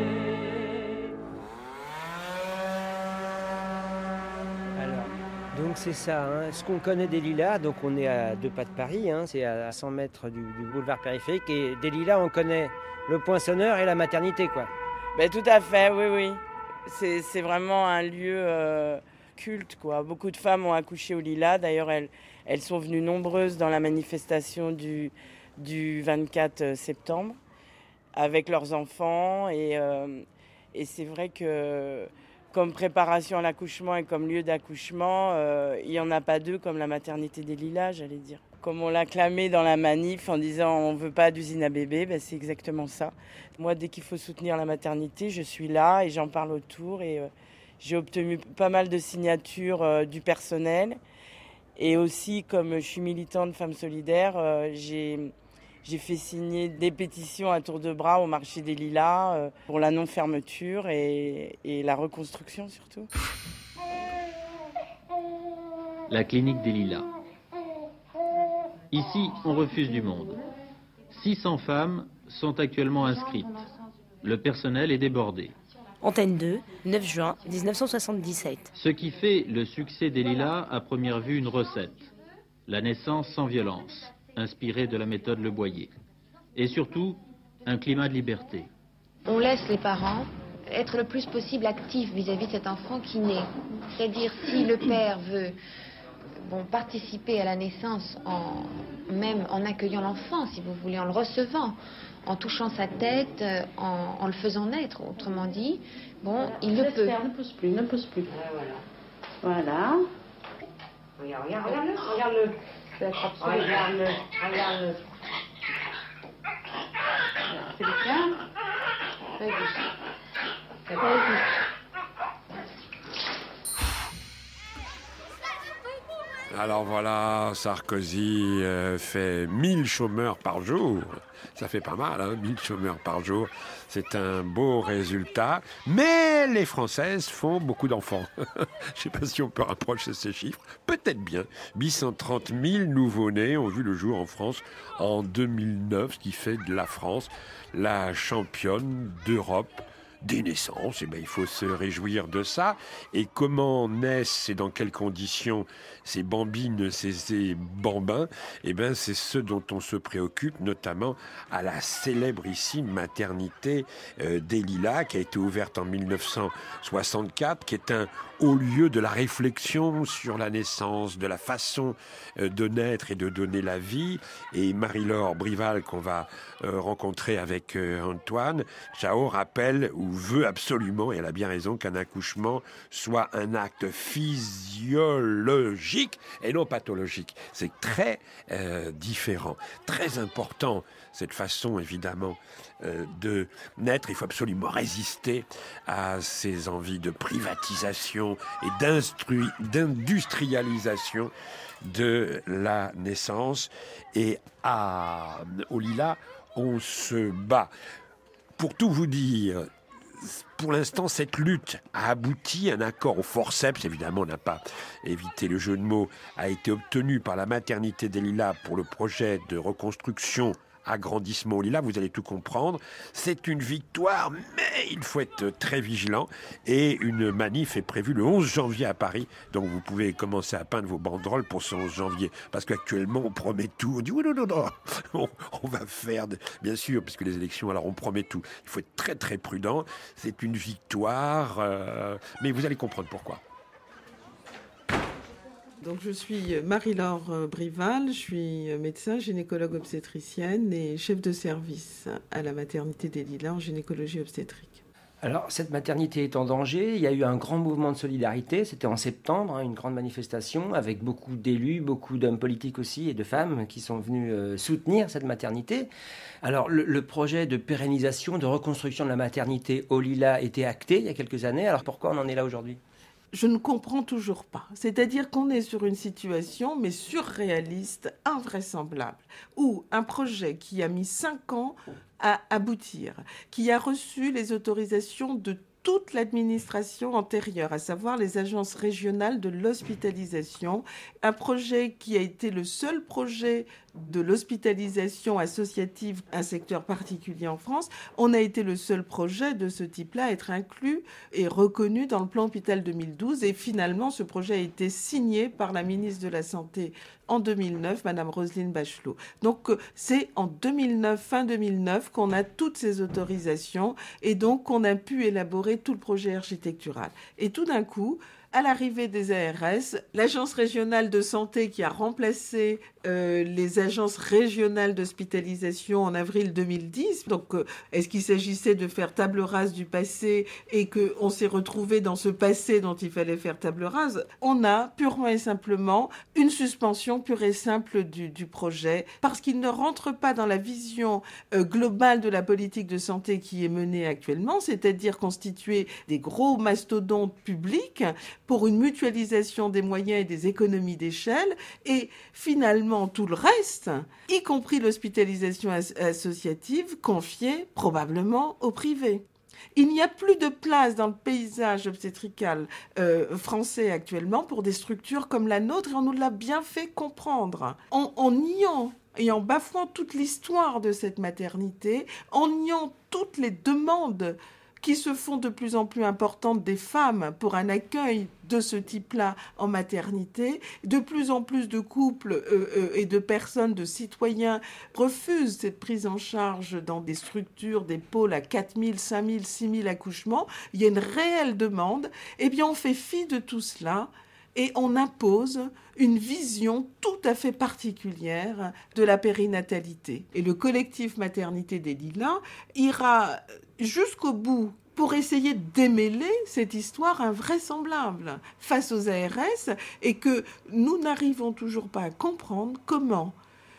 Alors, donc c'est ça, hein. Ce qu'on connaît des Lilas, donc on est à 2 pas de Paris, hein. C'est à 100 mètres du boulevard périphérique, et des Lilas on connaît le Poinçonneur et la maternité, quoi. Ben, tout à fait, oui, oui. C'est vraiment un lieu culte, quoi. Beaucoup de femmes ont accouché au Lilas. D'ailleurs, elles sont venues nombreuses dans la manifestation du 24 septembre avec leurs enfants. Et c'est vrai que comme préparation à l'accouchement et comme lieu d'accouchement, il n'y en a pas deux comme la maternité des Lilas, j'allais dire. Comme on l'a clamé dans la manif en disant on ne veut pas d'usine à bébé, ben c'est exactement ça. Moi, dès qu'il faut soutenir la maternité, je suis là et j'en parle autour. Et j'ai obtenu pas mal de signatures du personnel. Et aussi, comme je suis militante Femmes Solidaires, j'ai fait signer des pétitions à tour de bras au marché des Lilas pour la non-fermeture et la reconstruction surtout. La clinique des Lilas. Ici, on refuse du monde. 600 femmes sont actuellement inscrites. Le personnel est débordé. Antenne 2, 9 juin 1977. Ce qui fait le succès des Lilas à première vue une recette. La naissance sans violence, inspirée de la méthode Le Boyer. Et surtout, un climat de liberté. On laisse les parents être le plus possible actifs vis-à-vis de cet enfant qui naît. C'est-à-dire si le père veut participer à la naissance même en accueillant l'enfant, si vous voulez, en le recevant, en touchant sa tête, en le faisant naître, autrement dit, il le peut. Ne pousse plus, ne pousse plus. Voilà. Regarde-le. Regarde-le. C'est bien. Très vite. Très vite. Alors voilà, Sarkozy fait 1000 chômeurs par jour. Ça fait pas mal, hein, 1000 chômeurs par jour. C'est un beau résultat. Mais les Françaises font beaucoup d'enfants. Je ne sais pas si on peut rapprocher ces chiffres. Peut-être bien. 830 000 nouveau-nés ont vu le jour en France en 2009, ce qui fait de la France la championne d'Europe des naissances. Et il faut se réjouir de ça. Et comment naissent et dans quelles conditions ces bambines, ces bambins, c'est ce dont on se préoccupe, notamment à la célébrissime maternité des Lilas, qui a été ouverte en 1964, qui est un haut lieu de la réflexion sur la naissance, de la façon de naître et de donner la vie. Et Marie-Laure Brival, qu'on va rencontrer avec Antoine Chao, rappelle ou veut absolument, et elle a bien raison, qu'un accouchement soit un acte physiologique et non pathologique. C'est très différent, très important, cette façon évidemment de naître. Il faut absolument résister à ces envies de privatisation et d'industrialisation de la naissance. Et au Lilas, on se bat. Pour tout vous dire, pour l'instant, cette lutte a abouti. Un accord au forceps, évidemment, on n'a pas évité le jeu de mots, a été obtenu par la maternité des Lilas pour le projet de reconstruction agrandissement au Lilas, vous allez tout comprendre. C'est une victoire, mais il faut être très vigilant. Et une manif est prévue le 11 janvier à Paris. Donc vous pouvez commencer à peindre vos banderoles pour ce 11 janvier. Parce qu'actuellement, on promet tout. On dit, oui, non. On va faire, bien sûr, puisque les élections, alors on promet tout. Il faut être très, très prudent. C'est une victoire, mais vous allez comprendre pourquoi. Donc, je suis Marie-Laure Brival, je suis médecin, gynécologue obstétricienne et chef de service à la maternité des Lilas en gynécologie obstétrique. Alors, cette maternité est en danger. Il y a eu un grand mouvement de solidarité. C'était en septembre, une grande manifestation avec beaucoup d'élus, beaucoup d'hommes politiques aussi et de femmes qui sont venus soutenir cette maternité. Alors, le projet de pérennisation, de reconstruction de la maternité au Lilas était acté il y a quelques années. Alors, pourquoi on en est là aujourd'hui ? Je ne comprends toujours pas. C'est-à-dire qu'on est sur une situation, mais surréaliste, invraisemblable, où un projet qui a mis 5 ans à aboutir, qui a reçu les autorisations de toute l'administration antérieure, à savoir les agences régionales de l'hospitalisation, un projet qui a été le seul projet de l'hospitalisation associative, un secteur particulier en France. On a été le seul projet de ce type-là à être inclus et reconnu dans le plan Hôpital 2012. Et finalement, ce projet a été signé par la ministre de la Santé en 2009, Madame Roselyne Bachelot. Donc, c'est en 2009, fin 2009, qu'on a toutes ces autorisations et donc qu'on a pu élaborer tout le projet architectural. Et tout d'un coup, à l'arrivée des ARS, l'agence régionale de santé qui a remplacé les agences régionales d'hospitalisation en avril 2010. Donc, est-ce qu'il s'agissait de faire table rase du passé et qu'on s'est retrouvé dans ce passé dont il fallait faire table rase? On a purement et simplement une suspension pure et simple du projet parce qu'il ne rentre pas dans la vision globale de la politique de santé qui est menée actuellement, c'est-à-dire constituer des gros mastodontes publics pour une mutualisation des moyens et des économies d'échelle, et finalement tout le reste, y compris l'hospitalisation associative, confiée probablement au privé. Il n'y a plus de place dans le paysage obstétrical français actuellement pour des structures comme la nôtre, et on nous l'a bien fait comprendre. En niant et en bafouant toute l'histoire de cette maternité, en niant toutes les demandes qui se font de plus en plus importantes des femmes pour un accueil de ce type-là en maternité. De plus en plus de couples et de personnes, de citoyens refusent cette prise en charge dans des structures, des pôles à 4 000, 5 000, 6 000 accouchements. Il y a une réelle demande. Eh bien, on fait fi de tout cela et on impose une vision tout à fait particulière de la périnatalité. Et le collectif Maternité des Lilas ira jusqu'au bout pour essayer de démêler cette histoire invraisemblable face aux ARS et que nous n'arrivons toujours pas à comprendre comment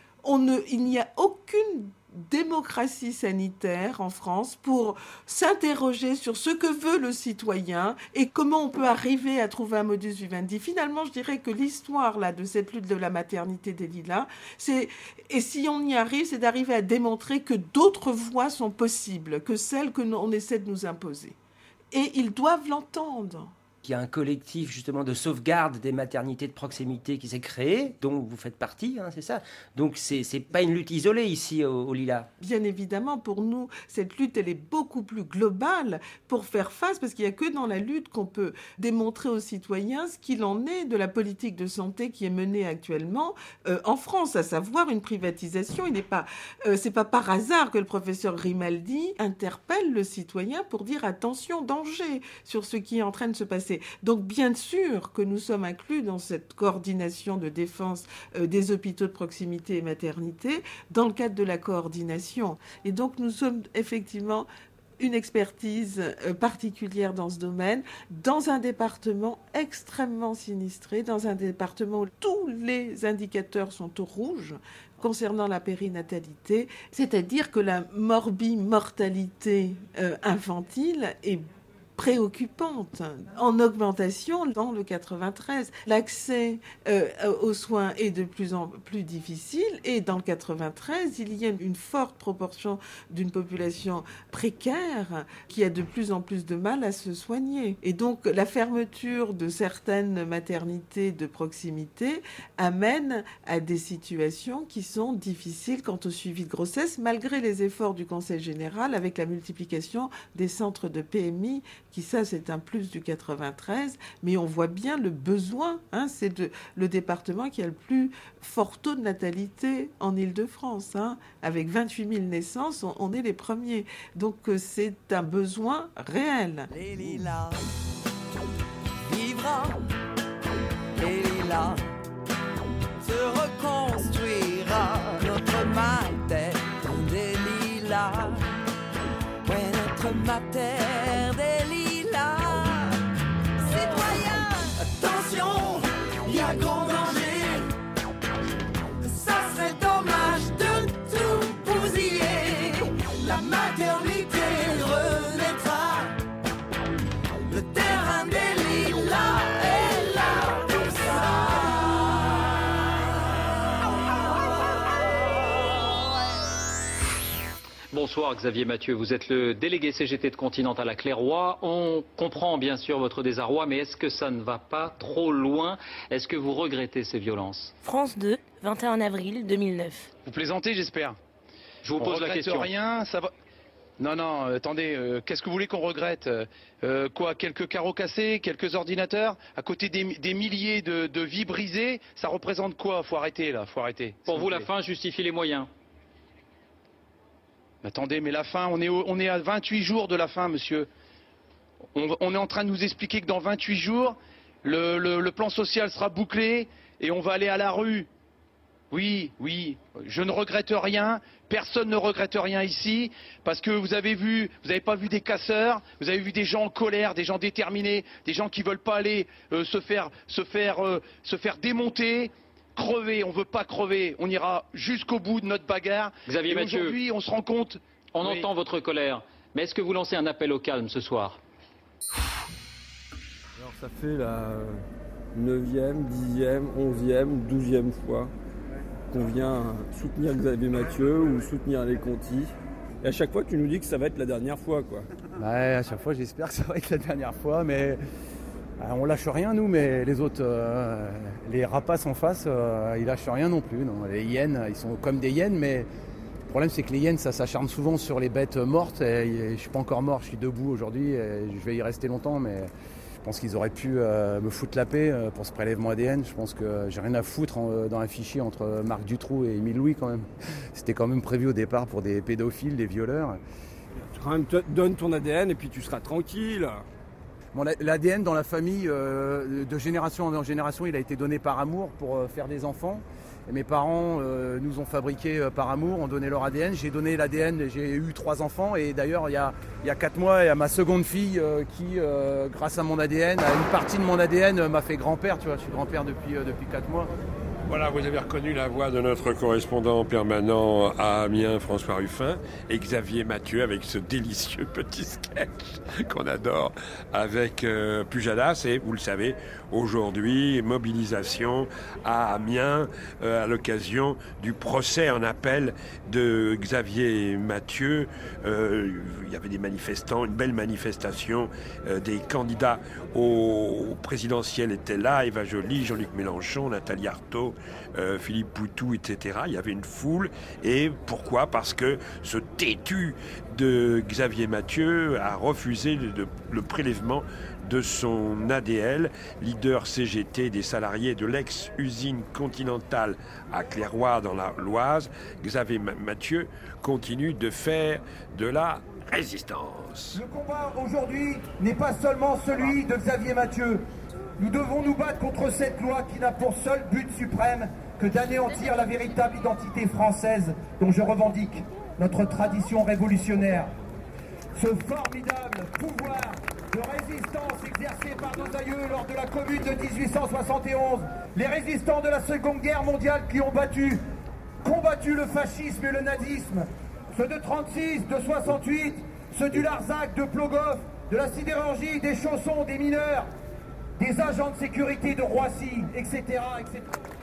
il n'y a aucune démocratie sanitaire en France pour s'interroger sur ce que veut le citoyen et comment on peut arriver à trouver un modus vivendi. Finalement, je dirais que l'histoire là de cette lutte de la maternité des Lilas, et si on y arrive, c'est d'arriver à démontrer que d'autres voies sont possibles que celles que on essaie de nous imposer. Et ils doivent l'entendre. Il y a un collectif justement de sauvegarde des maternités de proximité qui s'est créé, dont vous faites partie, c'est ça. Donc c'est pas une lutte isolée ici au Lilas. Bien évidemment, pour nous, cette lutte, elle est beaucoup plus globale pour faire face, parce qu'il n'y a que dans la lutte qu'on peut démontrer aux citoyens ce qu'il en est de la politique de santé qui est menée actuellement en France, à savoir une privatisation. C'est pas par hasard que le professeur Grimaldi interpelle le citoyen pour dire attention, danger sur ce qui est en train de se passer. Donc bien sûr que nous sommes inclus dans cette coordination de défense des hôpitaux de proximité et maternité dans le cadre de la coordination. Et donc nous sommes effectivement une expertise particulière dans ce domaine, dans un département extrêmement sinistré, dans un département où tous les indicateurs sont au rouge concernant la périnatalité, c'est-à-dire que la morbimortalité infantile est préoccupante, en augmentation dans le 93. L'accès aux soins est de plus en plus difficile et dans le 93, il y a une forte proportion d'une population précaire qui a de plus en plus de mal à se soigner. Et donc la fermeture de certaines maternités de proximité amène à des situations qui sont difficiles quant au suivi de grossesse, malgré les efforts du Conseil général avec la multiplication des centres de PMI, qui ça c'est un plus du 93, mais on voit bien le besoin, hein, c'est le département qui a le plus fort taux de natalité en Île-de-France, hein, avec 28 000 naissances, on est les premiers. Donc c'est un besoin réel. Les lilas vivra, les lilas se reconstruira, notre mater des lilas, ouais, notre mater des lilas. Citoyens, attention, il y a grand danger, ça serait dommage de tout bousiller, la maternité renaîtra, le terrain des lilas est là pour ça. Bonsoir Xavier Mathieu, vous êtes le délégué CGT de Continental à Clairoy. On comprend bien sûr votre désarroi, mais est-ce que ça ne va pas trop loin? Est-ce que vous regrettez ces violences? France 2, 21 avril 2009. Vous plaisantez, j'espère. Je vous pose la question. Rien, ça va... Non, attendez, qu'est-ce que vous voulez qu'on regrette? Quoi, quelques carreaux cassés, quelques ordinateurs? À côté des milliers de vies brisées, ça représente quoi? Faut arrêter là, faut arrêter. Pour vous, la fin justifie les moyens? Attendez, mais la fin, on est à 28 jours de la fin, monsieur. On est en train de nous expliquer que dans 28 jours, le plan social sera bouclé et on va aller à la rue. Oui, je ne regrette rien, personne ne regrette rien ici, parce que vous n'avez pas vu des casseurs, vous avez vu des gens en colère, des gens déterminés, des gens qui ne veulent pas aller se faire démonter. Crever, on ne veut pas crever, on ira jusqu'au bout de notre bagarre. Xavier Mathieu, aujourd'hui, on se rend compte... On entend votre colère, mais est-ce que vous lancez un appel au calme ce soir? Alors ça fait la 9e, 10e, 11e, 12e fois qu'on vient soutenir Xavier Mathieu ou soutenir les Conti. Et à chaque fois, tu nous dis que ça va être la dernière fois, quoi. Ouais, à chaque fois, j'espère que ça va être la dernière fois, mais... On lâche rien nous, mais les autres, les rapaces en face, ils lâchent rien non plus. Non. Les hyènes, ils sont comme des hyènes, mais le problème c'est que les hyènes, ça s'acharne souvent sur les bêtes mortes. Et je suis pas encore mort, je suis debout aujourd'hui, et je vais y rester longtemps, mais je pense qu'ils auraient pu me foutre la paix pour ce prélèvement ADN. Je pense que j'ai rien à foutre dans un fichier entre Marc Dutroux et Émile Louis quand même. C'était quand même prévu au départ pour des pédophiles, des violeurs. Tu quand même donnes ton ADN et puis tu seras tranquille. Bon, l'ADN dans la famille, de génération en génération, il a été donné par amour pour faire des enfants. Et mes parents nous ont fabriqués par amour, ont donné leur ADN. J'ai donné l'ADN, j'ai eu 3 enfants. Et d'ailleurs, il y a 4 mois, il y a ma seconde fille qui, grâce à mon ADN, à une partie de mon ADN, m'a fait grand-père. Tu vois, je suis grand-père depuis 4 mois. Voilà, vous avez reconnu la voix de notre correspondant permanent à Amiens, François Ruffin, et Xavier Mathieu avec ce délicieux petit sketch qu'on adore avec Pujadas. Et vous le savez, aujourd'hui, mobilisation à Amiens à l'occasion du procès en appel de Xavier Mathieu. Il y avait des manifestants, une belle manifestation, des candidats au présidentiel étaient là, Eva Joly, Jean-Luc Mélenchon, Nathalie Arthaud, Philippe Poutou, etc. Il y avait une foule. Et pourquoi? Parce que ce têtu de Xavier Mathieu a refusé le prélèvement de son ADL, leader CGT des salariés de l'ex-usine Continental à Clairoy dans la l'Oise. Xavier Mathieu continue de faire de la résistance. Le combat aujourd'hui n'est pas seulement celui de Xavier Mathieu. Nous devons nous battre contre cette loi qui n'a pour seul but suprême que d'anéantir la véritable identité française dont je revendique notre tradition révolutionnaire. Ce formidable pouvoir de résistance exercé par nos aïeux lors de la Commune de 1871, les résistants de la Seconde Guerre mondiale qui ont combattu le fascisme et le nazisme, ceux de 36, de 68, ceux du Larzac, de Plogoff, de la sidérurgie, des chaussons, des mineurs, des agents de sécurité de Roissy, etc. etc.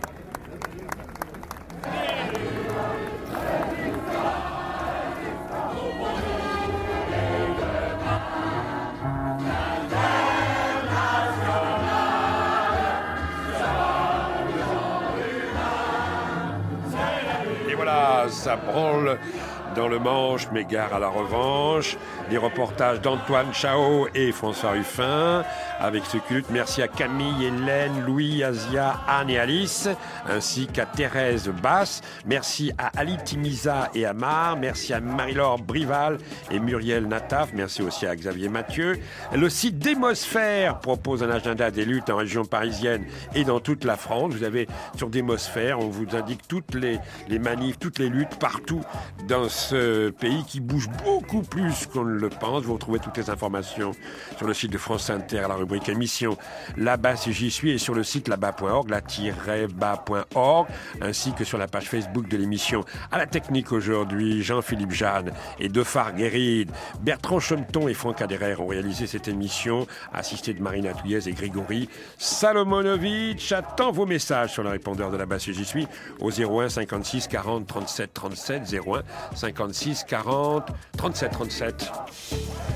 Et voilà, ça branle dans le Manche, mais gare à la revanche. Des reportages d'Antoine Chao et François Ruffin avec ce culte. Merci à Camille, Hélène, Louis, Asia, Anne et Alice, ainsi qu'à Thérèse Basse. Merci à Ali Timiza et Amar. Merci à Marie-Laure Brival et Muriel Nataf. Merci aussi à Xavier Mathieu. Le site Démosphère propose un agenda des luttes en région parisienne et dans toute la France. Vous avez sur Démosphère, on vous indique toutes les manifs, toutes les luttes partout dans ce pays qui bouge beaucoup plus qu'on ne le pense. Vous retrouvez toutes les informations sur le site de France Inter, la rubrique émission Là-bas si j'y suis, et sur le site là-bas.org, là-bas.org, ainsi que sur la page Facebook de l'émission. À la technique aujourd'hui, Jean-Philippe Jeanne et Defar Guéride. Bertrand Chometon et Franck Aderer ont réalisé cette émission, assistés de Marina Touillez et Grégory Salomonovic. Attends vos messages sur le répondeur de Là-bas si j'y suis au 01 56 40 37 37, 01 56 40 37 37.